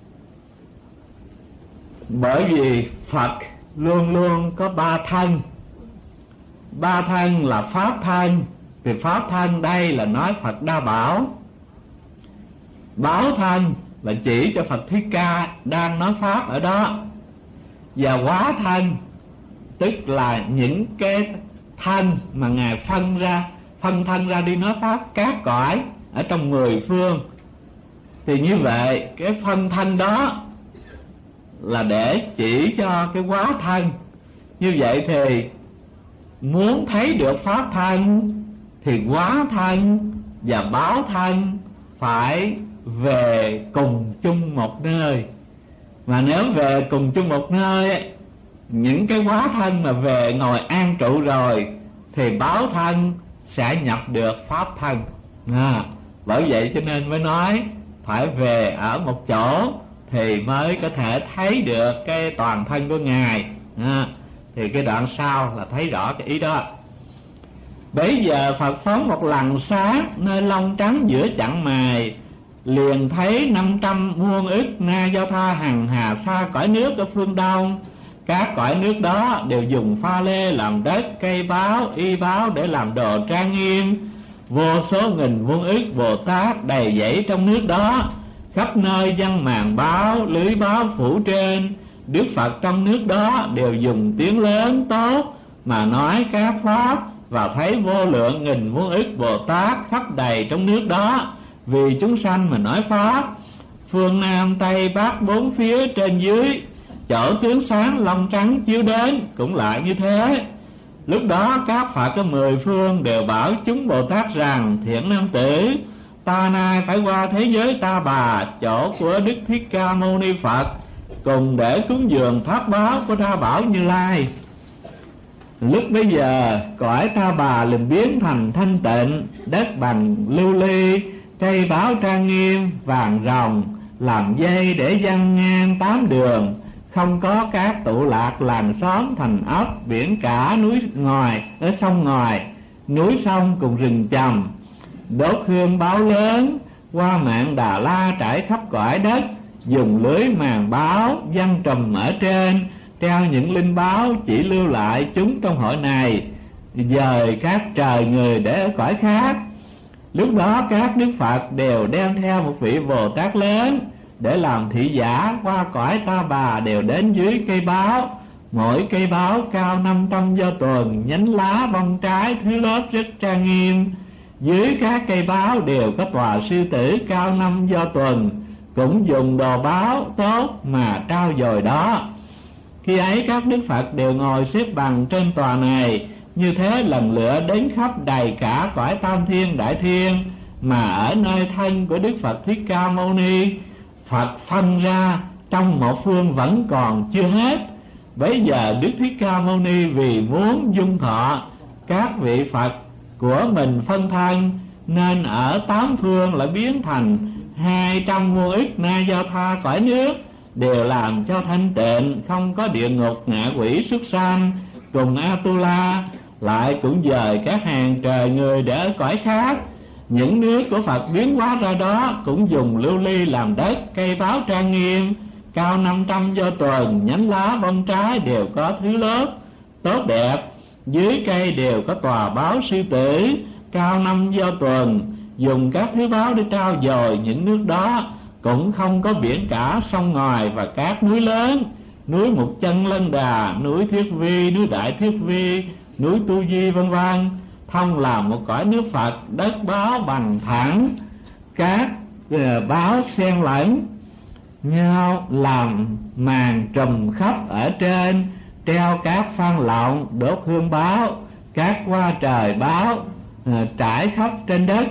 Bởi vì Phật luôn luôn có ba thân. Ba thân là pháp thân, thì pháp thân đây là nói Phật đa bảo. Bảo thân là chỉ cho Phật Thích Ca đang nói pháp ở đó. Và hóa thân tức là những cái thân mà Ngài phân ra, phân thân ra đi nói pháp các cõi ở trong mười phương. Thì như vậy cái phân thân đó là để chỉ cho cái hóa thân. Như vậy thì muốn thấy được pháp thân thì hóa thân và báo thân phải về cùng chung một nơi. Mà nếu về cùng chung một nơi, những cái hóa thân mà về ngồi an trụ rồi thì báo thân sẽ nhập được pháp thân. à, Bởi vậy cho nên mới nói phải về ở một chỗ thì mới có thể thấy được cái toàn thân của Ngài. à, Thì cái đoạn sau là thấy rõ cái ý đó. Bấy giờ Phật phóng một lằn sáng nơi lông trắng giữa chặng mày, liền thấy năm trăm muôn ức na giao tha hằng hà xa cõi nước ở phương đông. Các cõi nước đó đều dùng pha lê làm đất, cây báo, y báo để làm đồ trang nghiêm. Vô số nghìn muôn ức Bồ Tát đầy dẫy trong nước đó, khắp nơi văn màn báo, lưới báo phủ trên. Đức Phật trong nước đó đều dùng tiếng lớn tốt mà nói các pháp, và thấy vô lượng nghìn muôn ức Bồ Tát khắp đầy trong nước đó, vì chúng sanh mà nói pháp. Phương Nam Tây Bắc bốn phía trên dưới, chỗ tướng sáng lông trắng chiếu đến cũng lại như thế. Lúc đó các Phật có mười phương đều bảo chúng Bồ Tát rằng: thiện nam tử, ta nay phải qua thế giới Ta Bà, chỗ của Đức Thích Ca Mâu Ni Phật, cùng để cúng dường thác báo của Đa Bảo Như Lai. Lúc bấy giờ cõi Ta Bà liền biến thành thanh tịnh, đất bằng lưu ly, cây báo trang nghiêm, vàng rồng làm dây để văng ngang tám đường, không có các tụ lạc làng xóm thành ấp, biển cả núi ngòi ở sông ngòi, núi sông cùng rừng trầm. Đốt hương báo lớn, hoa mạng Đà La trải khắp cõi đất, dùng lưới màn báo văng trùm ở trên, treo những linh báo chỉ lưu lại chúng trong hội này, dời các trời người để ở cõi khác. Lúc đó các Đức Phật đều đem theo một vị Bồ Tát lớn để làm thị giả qua cõi Ta Bà, đều đến dưới cây báo. Mỗi cây báo cao năm trăm do tuần, nhánh lá bông trái thứ lớp rất trang nghiêm. Dưới các cây báo đều có tòa sư tử cao năm do tuần, cũng dùng đồ báo tốt mà trao dồi đó. Khi ấy các Đức Phật đều ngồi xếp bằng trên tòa này, như thế lần lượt đến khắp đầy cả cõi Tam Thiên Đại Thiên, mà ở nơi thân của Đức Phật Thích Ca Mâu Ni, Phật phân ra trong một phương vẫn còn chưa hết. Bấy giờ Đức Thích Ca Mâu Ni vì muốn dung thọ các vị Phật của mình phân thân, nên ở tám phương lại biến thành hai trăm muôn ức na giao tha cõi nước, đều làm cho thanh tịnh, không có địa ngục, ngạ quỷ, súc sanh cùng Atula, lại cũng dời các hàng trời người để ở cõi khác. Những nước của Phật biến hóa ra đó cũng dùng lưu ly làm đất, cây báo trang nghiêm, cao năm trăm do tuần, nhánh lá bông trái đều có thứ lớp tốt đẹp. Dưới cây đều có tòa báo sư tử, cao năm do tuần, dùng các thứ báo để trao dồi những nước đó. Cũng không có biển cả, sông ngòi và các núi lớn, núi Mục Chân Lân Đà, núi Thiết Vi, núi Đại Thiết Vi, núi Tu Di vân vân, thông làm một cõi nước Phật. Đất báo bằng thẳng, các báo xen lẫn nhau làm màn trùm khắp ở trên, treo các phan lọng, đốt hương báo, các hoa trời báo trải khắp trên đất.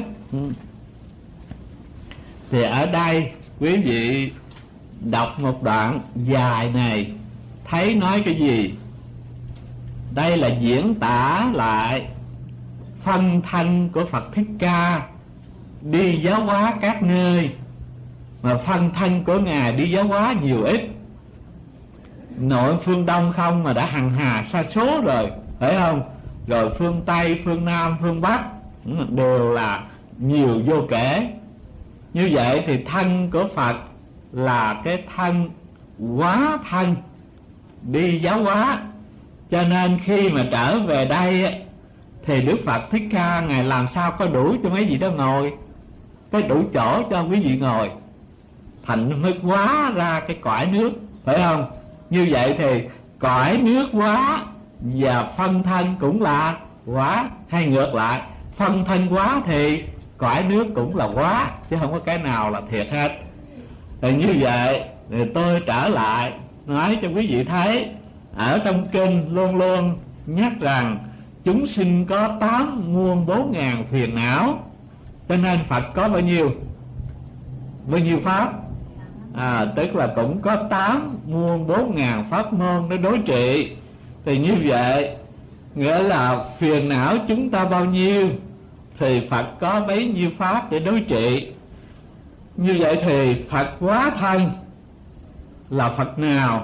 Thì ở đây quý vị đọc một đoạn dài này thấy nói cái gì? Đây là diễn tả lại phân thân của Phật Thích Ca đi giáo hóa các nơi. Mà phân thân của Ngài đi giáo hóa nhiều ít, nội phương Đông không mà đã hằng hà sa số rồi, phải không? Rồi phương Tây, phương Nam, phương Bắc đều là nhiều vô kể. Như vậy thì thân của Phật là cái thân hóa thân đi giáo hóa. Cho nên khi mà trở về đây thì Đức Phật Thích Ca Ngài làm sao có đủ cho mấy vị đó ngồi, cái đủ chỗ cho quý vị ngồi, thành mới hóa ra cái cõi nước, phải không? Như vậy thì cõi nước hóa và phân thân cũng là hóa, hay ngược lại, phân thân hóa thì cõi nước cũng là hóa, chứ không có cái nào là thiệt hết. Thì như vậy thì tôi trở lại nói cho quý vị thấy, ở trong kinh luôn luôn nhắc rằng chúng sinh có tám muôn bốn ngàn phiền não. Cho nên Phật có bao nhiêu? bao nhiêu pháp? À, tức là cũng có tám muôn bốn ngàn pháp môn để đối trị. Thì như vậy nghĩa là phiền não chúng ta bao nhiêu thì Phật có bấy nhiêu pháp để đối trị. Như vậy thì Phật hóa thân là Phật nào?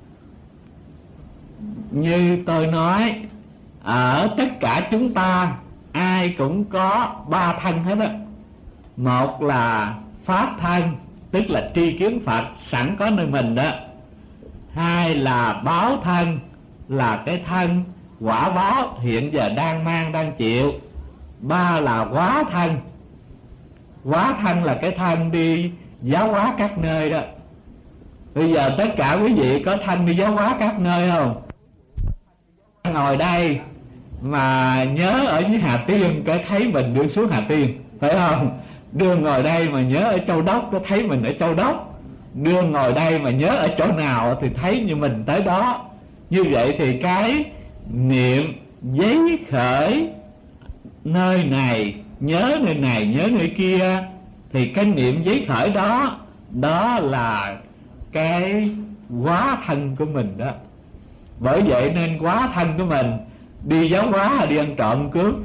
Như tôi nói, ở tất cả chúng ta ai cũng có ba thân hết á. Một là pháp thân, tức là tri kiến Phật sẵn có nơi mình đó. Hai là báo thân, là cái thân quả báo hiện giờ đang mang đang chịu. Ba là hóa thân. Hóa thân là cái thân đi giáo hóa các nơi đó. Bây giờ tất cả quý vị có thân đi giáo hóa các nơi không? Ngồi đây mà nhớ ở dưới Hà Tiên cái thấy mình đưa xuống Hà Tiên, phải không? Đưa ngồi đây mà nhớ ở Châu Đốc có thấy mình ở Châu Đốc. Đưa ngồi đây mà nhớ ở chỗ nào thì thấy như mình tới đó. Như vậy thì cái niệm giấy khởi nơi này nhớ nơi này nhớ nơi kia, thì cái niệm giấy khởi đó, đó là cái hóa thân của mình đó. Bởi vậy nên hóa thân của mình đi giáo hóa là đi ăn trộm cướp.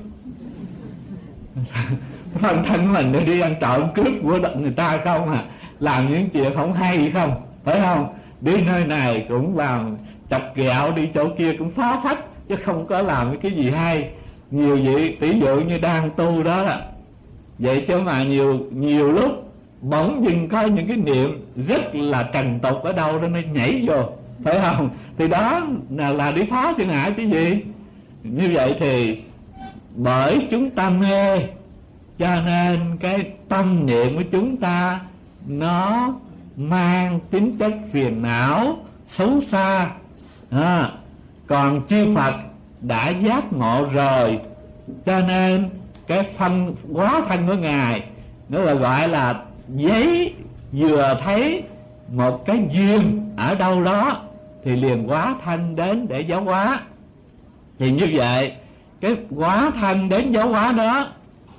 Phần thân của mình đi ăn trộm cướp của người ta không à, làm những chuyện không hay không, phải không? Đi nơi này cũng làm chọc ghẹo, đi chỗ kia cũng phá phách, chứ không có làm cái gì hay. Nhiều vị tỷ dụ như đang tu đó là vậy, chứ mà nhiều nhiều lúc bỗng dưng có những cái niệm rất là trần tục ở đâu đó nó nhảy vô, phải không? Thì đó là, là đi phá thiên hạ chứ gì. Như vậy thì bởi chúng ta mê, cho nên cái tâm niệm của chúng ta nó mang tính chất phiền não xấu xa. À, còn chư Phật đã giác ngộ rồi, cho nên cái phân hóa thân của Ngài nó là gọi là giấy, vừa thấy một cái duyên ở đâu đó thì liền hóa thân đến để giáo hóa. Thì như vậy cái hóa thân đến giáo hóa đó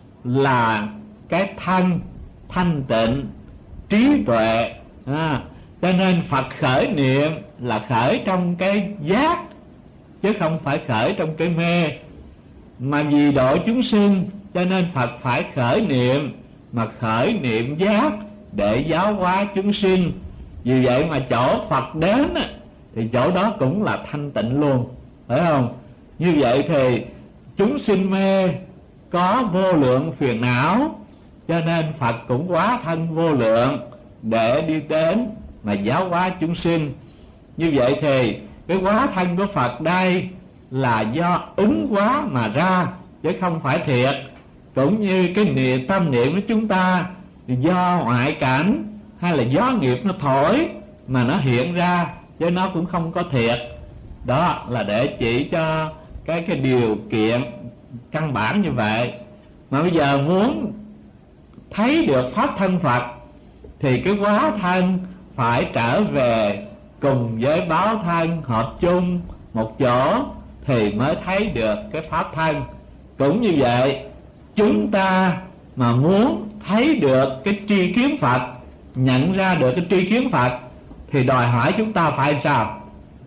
là cái thân thanh tịnh trí tuệ. À, cho nên Phật khởi niệm là khởi trong cái giác, chứ không phải khởi trong cái mê. Mà vì độ chúng sinh cho nên Phật phải khởi niệm, mà khởi niệm giác để giáo hóa chúng sinh. Vì vậy mà chỗ Phật đến thì chỗ đó cũng là thanh tịnh luôn, phải không? Như vậy thì chúng sinh mê có vô lượng phiền não, cho nên Phật cũng hóa thân vô lượng để đi đến mà giáo hóa chúng sinh. Như vậy thì cái hóa thân của Phật đây là do ứng hóa mà ra, chứ không phải thiệt. Cũng như cái niệm tâm niệm của chúng ta do ngoại cảnh hay là gió nghiệp nó thổi mà nó hiện ra, chứ nó cũng không có thiệt. Đó là để chỉ cho cái cái điều kiện căn bản như vậy. Mà bây giờ muốn thấy được pháp thân Phật thì cái hóa thân phải trở về cùng với báo thân hợp chung một chỗ thì mới thấy được cái pháp thân. Cũng như vậy, chúng ta mà muốn thấy được cái tri kiến Phật, nhận ra được cái tri kiến Phật, thì đòi hỏi chúng ta phải sao?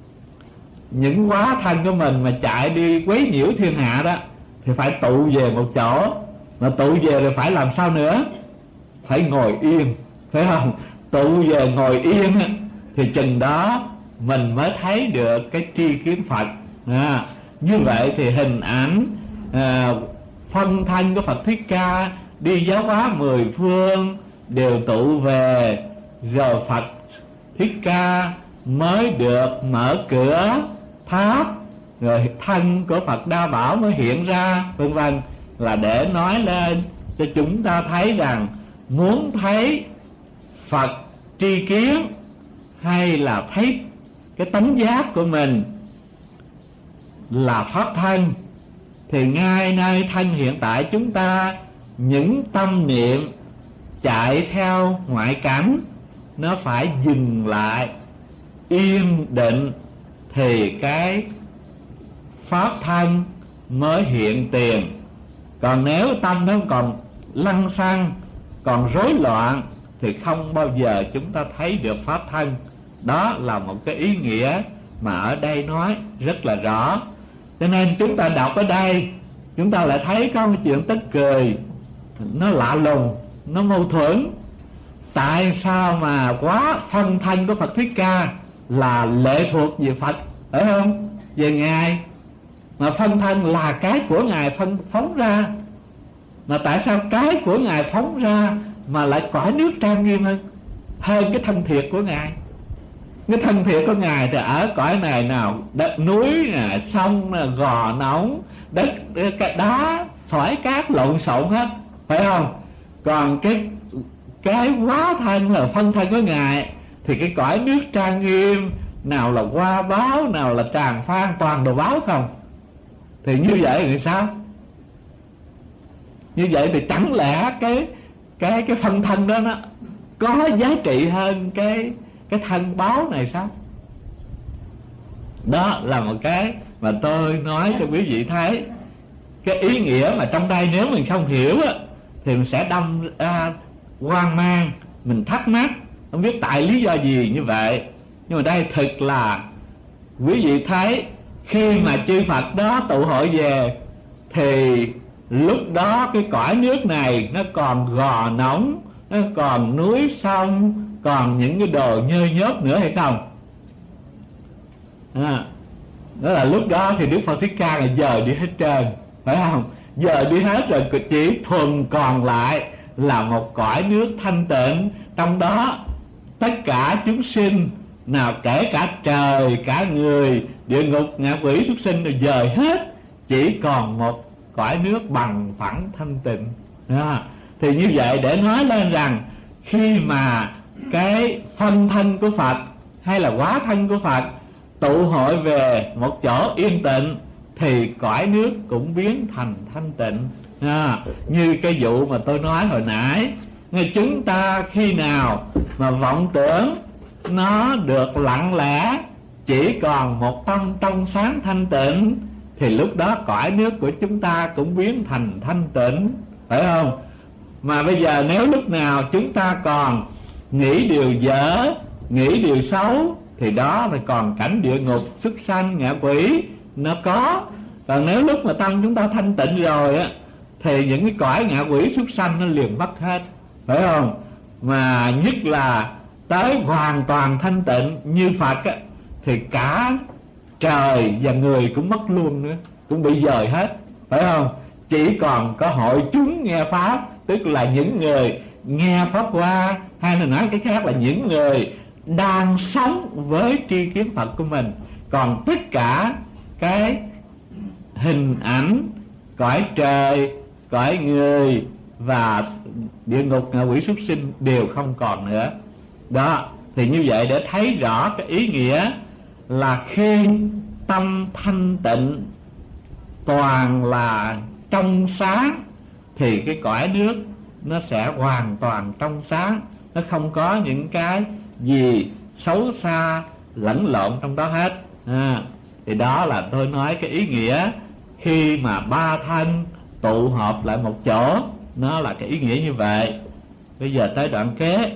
Những hóa thân của mình mà chạy đi quấy nhiễu thiên hạ đó thì phải tụ về một chỗ. Mà tụ về rồi phải làm sao nữa? Phải ngồi yên, phải không? Tụ về ngồi yên thì chừng đó mình mới thấy được cái tri kiến Phật. À, như vậy thì hình ảnh à, phân thân của Phật Thích Ca đi giáo hóa mười phương đều tụ về, rồi Phật Thích Ca mới được mở cửa tháp, rồi thân của Phật Đa Bảo mới hiện ra, vân vân, là để nói lên cho chúng ta thấy rằng muốn thấy Phật tri kiến hay là thấy cái tánh giác của mình là pháp thân, thì ngay nơi thân hiện tại chúng ta, những tâm niệm chạy theo ngoại cảnh nó phải dừng lại, yên định, thì cái pháp thân mới hiện tiền. Còn nếu tâm nó còn lăng xăng, còn rối loạn, thì không bao giờ chúng ta thấy được pháp thân. Đó là một cái ý nghĩa mà ở đây nói rất là rõ. Cho nên chúng ta đọc ở đây, chúng ta lại thấy có một chuyện tức cười, nó lạ lùng, nó mâu thuẫn. Tại sao mà quá phân thân của Phật Thích Ca là lệ thuộc về Phật, phải không? Về Ngài. Mà phân thân là cái của Ngài phân phóng ra. Mà tại sao cái của Ngài phóng ra mà lại cõi nước trang nghiêm hơn hơn cái thân thiệt của Ngài? Cái thân thiệt của Ngài thì ở cõi này nào đất núi nè, sông nè, gò nóng, đất đá, sỏi cát lộn xộn hết, phải không? Còn cái cái hóa thân là phân thân của Ngài thì cái cõi nước trang nghiêm, nào là hoa báo, nào là tràng phan, toàn đồ báo không. Thì như vậy thì sao? Như vậy thì chẳng lẽ cái cái cái phân thân đó nó có giá trị hơn cái cái thân báo này sao? Đó là một cái mà tôi nói cho quý vị thấy. Cái ý nghĩa mà trong đây nếu mình không hiểu á, thì mình sẽ đâm ra hoang mang, mình thắc mắc, không biết tại lý do gì như vậy. Nhưng mà đây thực là quý vị thấy, khi mà chư Phật đó tụ hội về thì lúc đó cái cõi nước này nó còn gò nóng, nó còn núi sông, còn những cái đồ nhơ nhớp nữa hay không? À, đó là lúc đó thì Đức Phật Thích Ca là dời đi hết trơn, phải không? Dời đi hết rồi, chỉ thuần còn lại là một cõi nước thanh tịnh. Trong đó tất cả chúng sinh, nào kể cả trời, cả người, địa ngục, ngạ quỷ, súc sinh rồi dời hết, chỉ còn một cõi nước bằng phẳng thanh tịnh. À, thì như vậy để nói lên rằng khi mà cái phân thân của Phật hay là hóa thân của Phật tụ hội về một chỗ yên tịnh thì cõi nước cũng biến thành thanh tịnh. À, như cái vụ mà tôi nói hồi nãy, chúng ta khi nào mà vọng tưởng nó được lặng lẽ, chỉ còn một tâm trong sáng thanh tịnh, thì lúc đó cõi nước của chúng ta cũng biến thành thanh tịnh, phải không? Mà bây giờ nếu lúc nào chúng ta còn nghĩ điều dở, nghĩ điều xấu, thì đó là còn cảnh địa ngục, súc sanh, ngạ quỷ nó có. Còn nếu lúc mà tâm chúng ta thanh tịnh rồi á, thì những cái cõi ngạ quỷ súc sanh nó liền mất hết, phải không? Mà nhất là tới hoàn toàn thanh tịnh như Phật á, thì cả trời và người cũng mất luôn nữa, cũng bị dời hết, phải không? Chỉ còn có hội chúng nghe Pháp, tức là những người nghe Pháp qua, hay là nói cái khác là những người đang sống với tri kiến Phật của mình. Còn tất cả cái hình ảnh cõi trời, cõi người và địa ngục, ngạ quỷ, súc sinh đều không còn nữa. Đó, thì như vậy để thấy rõ cái ý nghĩa là khi tâm thanh tịnh toàn là trong sáng thì cái cõi nước nó sẽ hoàn toàn trong sáng, nó không có những cái gì xấu xa lẫn lộn trong đó hết. À, thì đó là tôi nói cái ý nghĩa khi mà ba thân tụ họp lại một chỗ, nó là cái ý nghĩa như vậy. Bây giờ tới đoạn kế.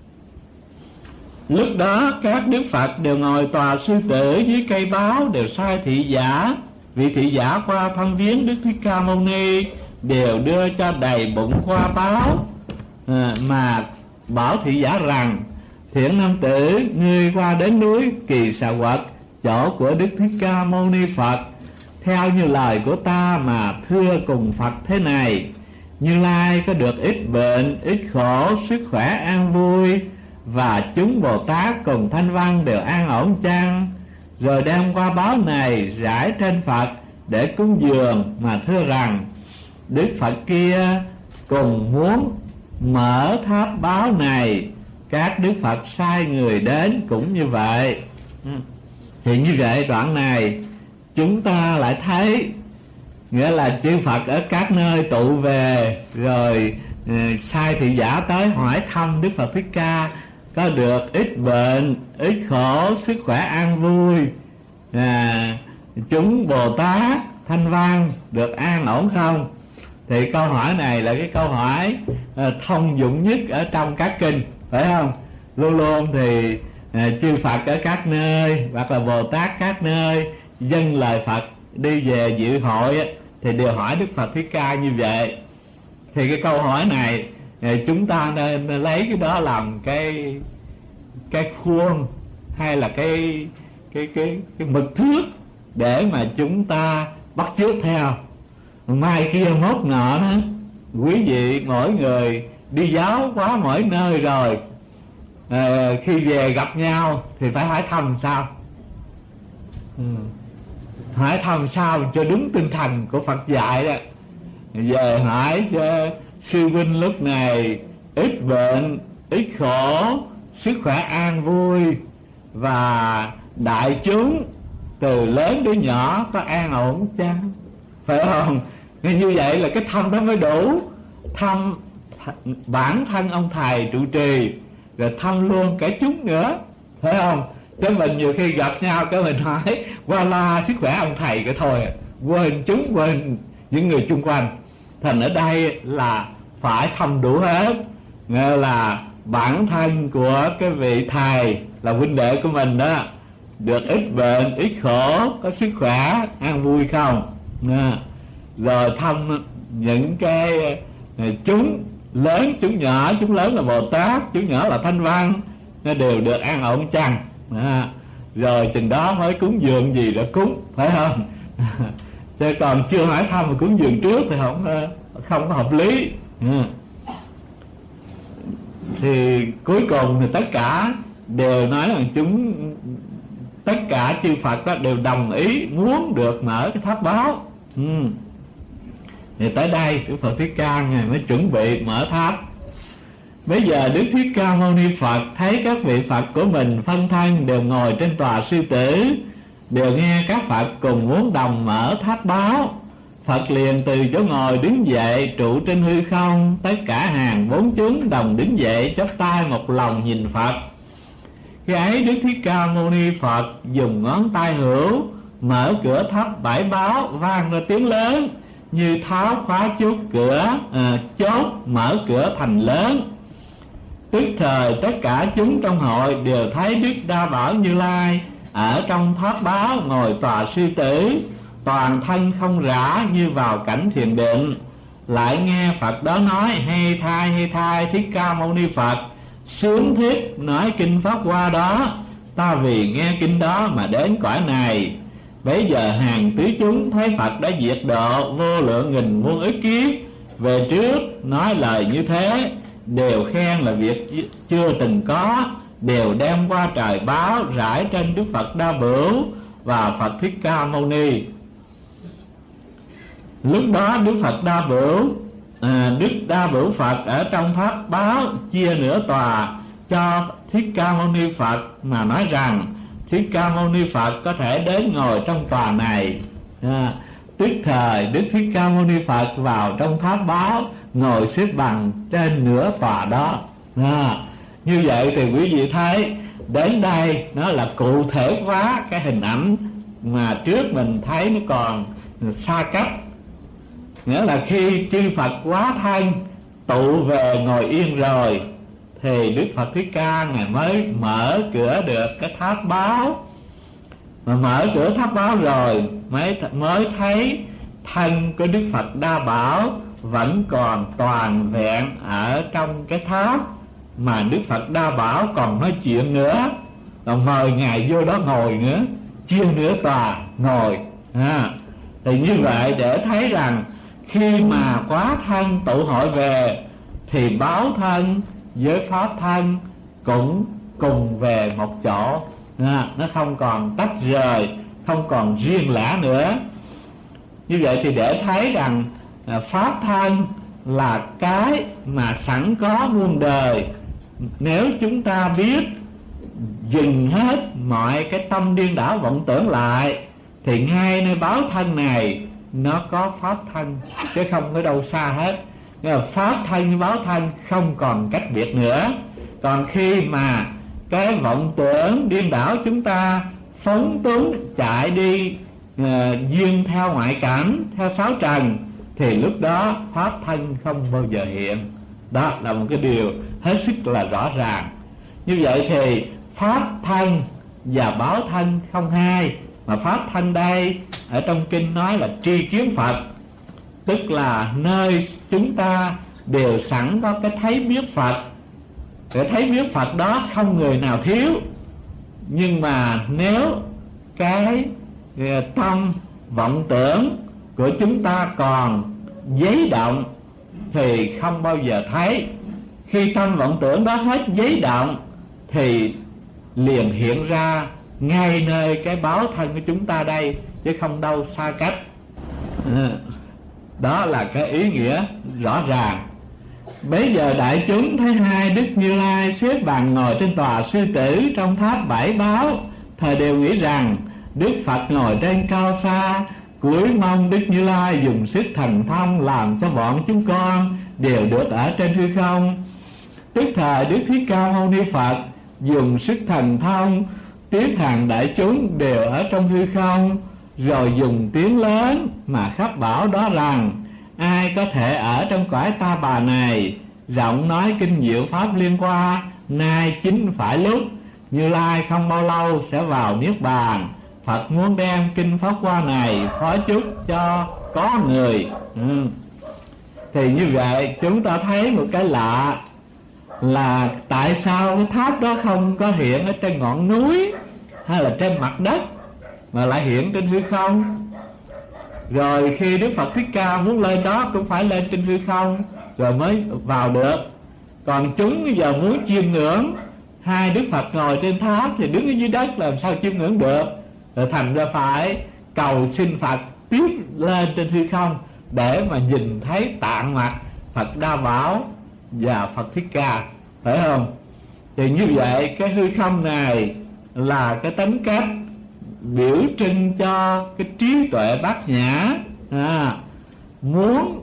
Lúc đó các Đức Phật đều ngồi tòa sư tử dưới cây báo, đều sai thị giả. Vị thị giả qua thăm viếng Đức Thích Ca Mâu Ni, đều đưa cho đầy bụng hoa báo, à, mà bảo thị giả rằng: thiện nam tử, ngươi qua đến núi Kỳ Xà Quật, chỗ của Đức Thích Ca Mâu Ni Phật, theo như lời của ta mà thưa cùng Phật thế này: Như Lai có được ít bệnh, ít khổ, sức khỏe an vui, và chúng Bồ Tát cùng Thanh Văn đều an ổn chăng? Rồi đem qua báo này rải trên Phật để cúng dường, mà thưa rằng: Đức Phật kia cùng muốn mở tháp báo này, các Đức Phật sai người đến cũng như vậy. Thì như vậy đoạn này chúng ta lại thấy, nghĩa là chư Phật ở các nơi tụ về, rồi sai thị giả tới hỏi thăm Đức Phật Thích Ca có được ít bệnh, ít khổ, sức khỏe an vui, à, chúng Bồ Tát Thanh Văn được an ổn không? Thì câu hỏi này là cái câu hỏi uh, thông dụng nhất ở trong các kinh, phải không? Luôn luôn thì uh, chư Phật ở các nơi hoặc là Bồ Tát các nơi dâng lời Phật đi về dự hội á, thì đều hỏi Đức Phật Thích Ca như vậy. Thì cái câu hỏi này uh, chúng ta nên lấy cái đó làm cái cái khuôn hay là cái cái cái cái mực thước để mà chúng ta bắt chước theo. Mai kia mốt nọ đó, quý vị mỗi người đi giáo quá mỗi nơi rồi, à, khi về gặp nhau thì phải hỏi thăm sao, ừ. hỏi thăm sao cho đúng tinh thần của Phật dạy đó. Giờ hỏi cho sư huynh lúc này ít bệnh, ít khổ, sức khỏe an vui, và đại chúng từ lớn đến nhỏ có an ổn chăng, phải không? Như vậy là cái thăm đó mới đủ. Thăm th- bản thân ông thầy trụ trì, rồi thăm luôn cả chúng nữa, phải không? Chứ mình nhiều khi gặp nhau cái mình hỏi qua la sức khỏe ông thầy cái thôi, quên chúng, quên những người chung quanh. Thành ở đây là phải thăm đủ hết, nghĩa là bản thân của cái vị thầy là huynh đệ của mình đó được ít bệnh, ít khổ, có sức khỏe, an vui không? À, rồi thăm những cái chúng lớn, chúng nhỏ, chúng lớn là Bồ Tát, chúng nhỏ là Thanh Văn, nó đều được an ổn chăng? À, rồi chừng đó mới cúng dường gì đó cúng, phải không? Chứ còn chưa hỏi thăm mà cúng dường trước thì không không có hợp lý. À, thì cuối cùng thì tất cả đều nói rằng chúng, tất cả chư Phật đó đều đồng ý muốn được mở cái tháp báo. Ừ. Thì tới đây Đức Phật Thích Ca Ngài mới chuẩn bị mở tháp. Bây giờ Đức Thích Ca Mâu Ni Phật thấy các vị Phật của mình phân thân đều ngồi trên tòa sư tử, đều nghe các Phật cùng muốn đồng mở tháp báo. Phật liền từ chỗ ngồi đứng dậy trụ trên hư không. Tất cả hàng bốn chúng đồng đứng dậy chắp tay một lòng nhìn Phật. Khi ấy Đức Thích Ca Mâu Ni Phật dùng ngón tay hữu mở cửa tháp bảy báo, vang ra tiếng lớn như tháo khóa chốt cửa, à, chốt mở cửa thành lớn. Tức thời tất cả chúng trong hội đều thấy Đức Đa Bảo Như Lai ở trong tháp báo ngồi tòa sư tử, toàn thân không rã như vào cảnh thiền định. Lại nghe Phật đó nói: hay thai, hay thai, Thích Ca Mâu Ni Phật sướng thiết nói kinh Pháp Hoa đó, ta vì nghe kinh đó mà đến cõi này. Bấy giờ hàng tứ chúng thấy Phật đã diệt độ vô lượng nghìn muôn ức kiếp về trước, nói lời như thế, đều khen là việc chưa từng có, đều đem qua trời báo rải trên Đức Phật Đa Bửu và Phật Thích Ca Mâu Ni. Lúc đó Đức Phật Đa Bửu, à, Đức Đa Bửu Phật ở trong tháp báo chia nửa tòa cho Thích Ca Mâu Ni Phật, mà nói rằng Thích Ca Mâu Ni Phật có thể đến ngồi trong tòa này. À, tức thời Đức Thích Ca Mâu Ni Phật vào trong tháp báo, ngồi xếp bằng trên nửa tòa đó. À, như vậy thì quý vị thấy đến đây nó là cụ thể hóa cái hình ảnh mà trước mình thấy nó còn xa cách. Nghĩa là khi chư Phật hóa thân tụ về ngồi yên rồi thì Đức Phật Thích Ca Ngài mới mở cửa được cái tháp báo. Mà mở cửa tháp báo rồi mới, mới thấy thân của Đức Phật Đa Bảo vẫn còn toàn vẹn ở trong cái tháp, mà Đức Phật Đa Bảo còn nói chuyện nữa, còn mời Ngài vô đó ngồi nữa, chia nửa tòa ngồi. À, thì như vậy để thấy rằng khi mà quá thân tụ hội về thì báo thân với pháp thân cũng cùng về một chỗ. À, nó không còn tách rời, không còn riêng lẻ nữa. Như vậy thì để thấy rằng à, pháp thân là cái mà sẵn có muôn đời. Nếu chúng ta biết dừng hết mọi cái tâm điên đảo vọng tưởng lại thì ngay nơi báo thân này nó có pháp thân, chứ không có đâu xa hết. Pháp thân với báo thân không còn cách biệt nữa. Còn khi mà cái vọng tưởng điên đảo chúng ta phóng túng chạy đi uh, duyên theo ngoại cảnh, theo sáu trần, thì lúc đó pháp thân không bao giờ hiện. Đó là một cái điều hết sức là rõ ràng. Như vậy thì pháp thân và báo thân không hai, mà pháp thân đây ở trong kinh nói là tri kiến Phật, tức là nơi chúng ta đều sẵn có cái thấy biết Phật. Cái thấy biết Phật đó không người nào thiếu. Nhưng mà nếu cái tâm vọng tưởng của chúng ta còn giấy động thì không bao giờ thấy. Khi tâm vọng tưởng đó hết giấy động thì liền hiện ra ngay nơi cái báo thân của chúng ta đây, chứ không đâu xa cách. Đó là cái ý nghĩa rõ ràng. Bây giờ đại chúng thấy hai Đức Như Lai xếp bằng ngồi trên tòa sư tử trong tháp bảy báo, thời đều nghĩ rằng Đức Phật ngồi trên cao xa, cúi mong Đức Như Lai dùng sức thần thông làm cho bọn chúng con đều được ở trên hư không. Tức thời Đức Thích Ca Mâu Ni Phật dùng sức thần thông tiếp hàng đại chúng đều ở trong hư không, rồi dùng tiếng lớn mà khắp bảo đó rằng: ai có thể ở trong cõi Ta Bà này, rộng nói kinh diệu pháp liên qua, nay chính phải lúc Như Lai không bao lâu sẽ vào niết bàn. Phật muốn đem kinh pháp hoa này phó chúc cho có người. ừ. Thì như vậy chúng ta thấy một cái lạ là tại sao cái tháp đó không có hiện ở trên ngọn núi hay là trên mặt đất, mà lại hiện trên hư không. Rồi khi Đức Phật Thích Ca muốn lên đó cũng phải lên trên hư không rồi mới vào được. Còn chúng bây giờ muốn chiêm ngưỡng hai Đức Phật ngồi trên tháp thì đứng ở dưới đất làm sao chiêm ngưỡng được. Rồi thành ra phải cầu xin Phật tiếp lên trên hư không để mà nhìn thấy tạng mặt Phật Đa Bảo và Phật Thích Ca, phải không? Thì như vậy cái hư không này là cái tính cách biểu trưng cho cái trí tuệ bát nhã. à, Muốn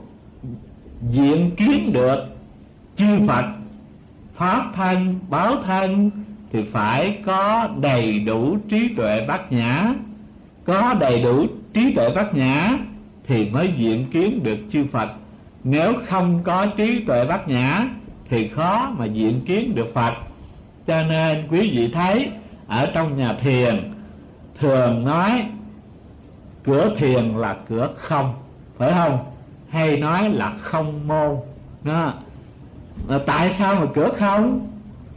diện kiến được chư Phật pháp thân báo thân thì phải có đầy đủ trí tuệ bát nhã. Có đầy đủ trí tuệ bát nhã thì mới diện kiến được chư Phật. Nếu không có trí tuệ bát nhã thì khó mà diện kiến được Phật. Cho nên quý vị thấy ở trong nhà thiền thường nói cửa thiền là cửa không, phải không? Hay nói là không môn đó. Tại sao mà cửa không?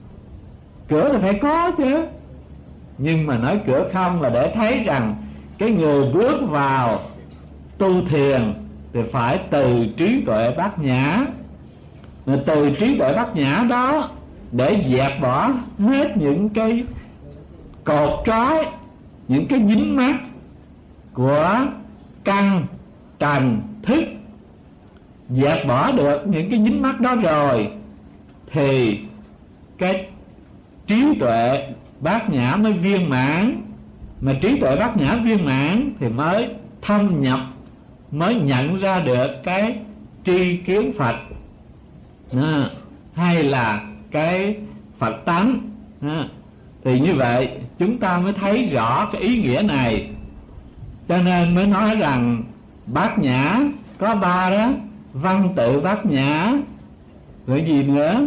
Cửa là phải có chứ. Nhưng mà nói cửa không là để thấy rằng cái người bước vào tu thiền thì phải từ trí tuệ bát nhã. Mà từ trí tuệ bát nhã đó để dẹp bỏ hết những cái cột trói, những cái dính mắc của căn trần thức. Dẹp bỏ được những cái dính mắc đó rồi thì cái trí tuệ bát nhã mới viên mãn. Mà trí tuệ bát nhã viên mãn thì mới thâm nhập, mới nhận ra được cái tri kiến Phật à, hay là cái Phật tánh à. Thì như vậy chúng ta mới thấy rõ cái ý nghĩa này. Cho nên mới nói rằng bát nhã có ba đó: văn tự bát nhã, rồi gì nữa,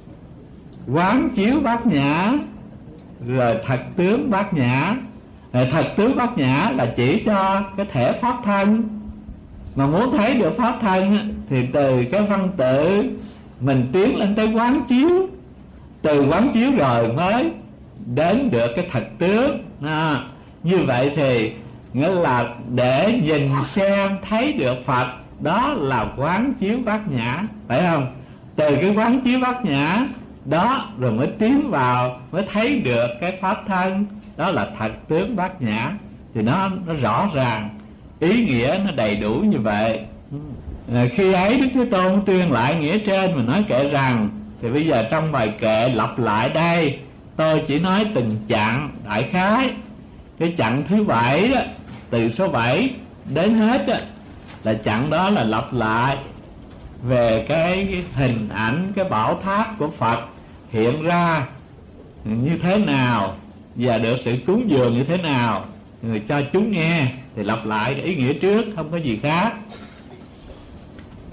quán chiếu bát nhã, rồi thật tướng bát nhã. Rồi thật tướng bát nhã là chỉ cho cái thể pháp thân. Mà muốn thấy được pháp thân thì từ cái văn tự mình tiến lên tới quán chiếu. Từ quán chiếu rồi mới đến được cái thật tướng à. Như vậy thì nghĩa là để nhìn xem thấy được Phật, đó là quán chiếu bát nhã, phải không? Từ cái quán chiếu bát nhã đó rồi mới tiến vào, mới thấy được cái pháp thân, đó là thật tướng bát nhã. Thì nó, nó rõ ràng, ý nghĩa nó đầy đủ như vậy. à, Khi ấy Đức Thế Tôn tuyên lại nghĩa trên mà nói kệ rằng, thì bây giờ trong bài kệ lặp lại đây, tôi chỉ nói từng chặng đại khái. Cái chặng thứ bảy đó, từ số bảy đến hết đó, là chặng đó là lặp lại về cái hình ảnh, cái bảo tháp của Phật hiện ra như thế nào và được sự cúng dường như thế nào, người cho chúng nghe. Thì lặp lại cái ý nghĩa trước, không có gì khác.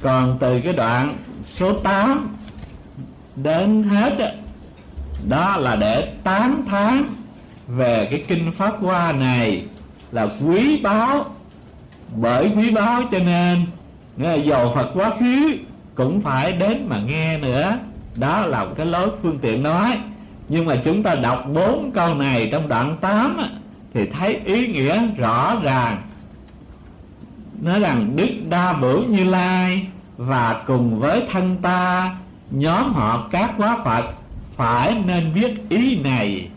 Còn từ cái đoạn số tám đến hết đó, đó là để tán thán về cái kinh Pháp Hoa này là quý báu. Bởi quý báu cho nên dầu Phật quá khứ cũng phải đến mà nghe nữa. Đó là một cái lối phương tiện nói. Nhưng mà chúng ta đọc bốn câu này trong đoạn tám thì thấy ý nghĩa rõ ràng. Nói rằng Đức Đa Bửu Như Lai và cùng với thân ta, nhóm họ các hóa Phật phải nên biết ý này.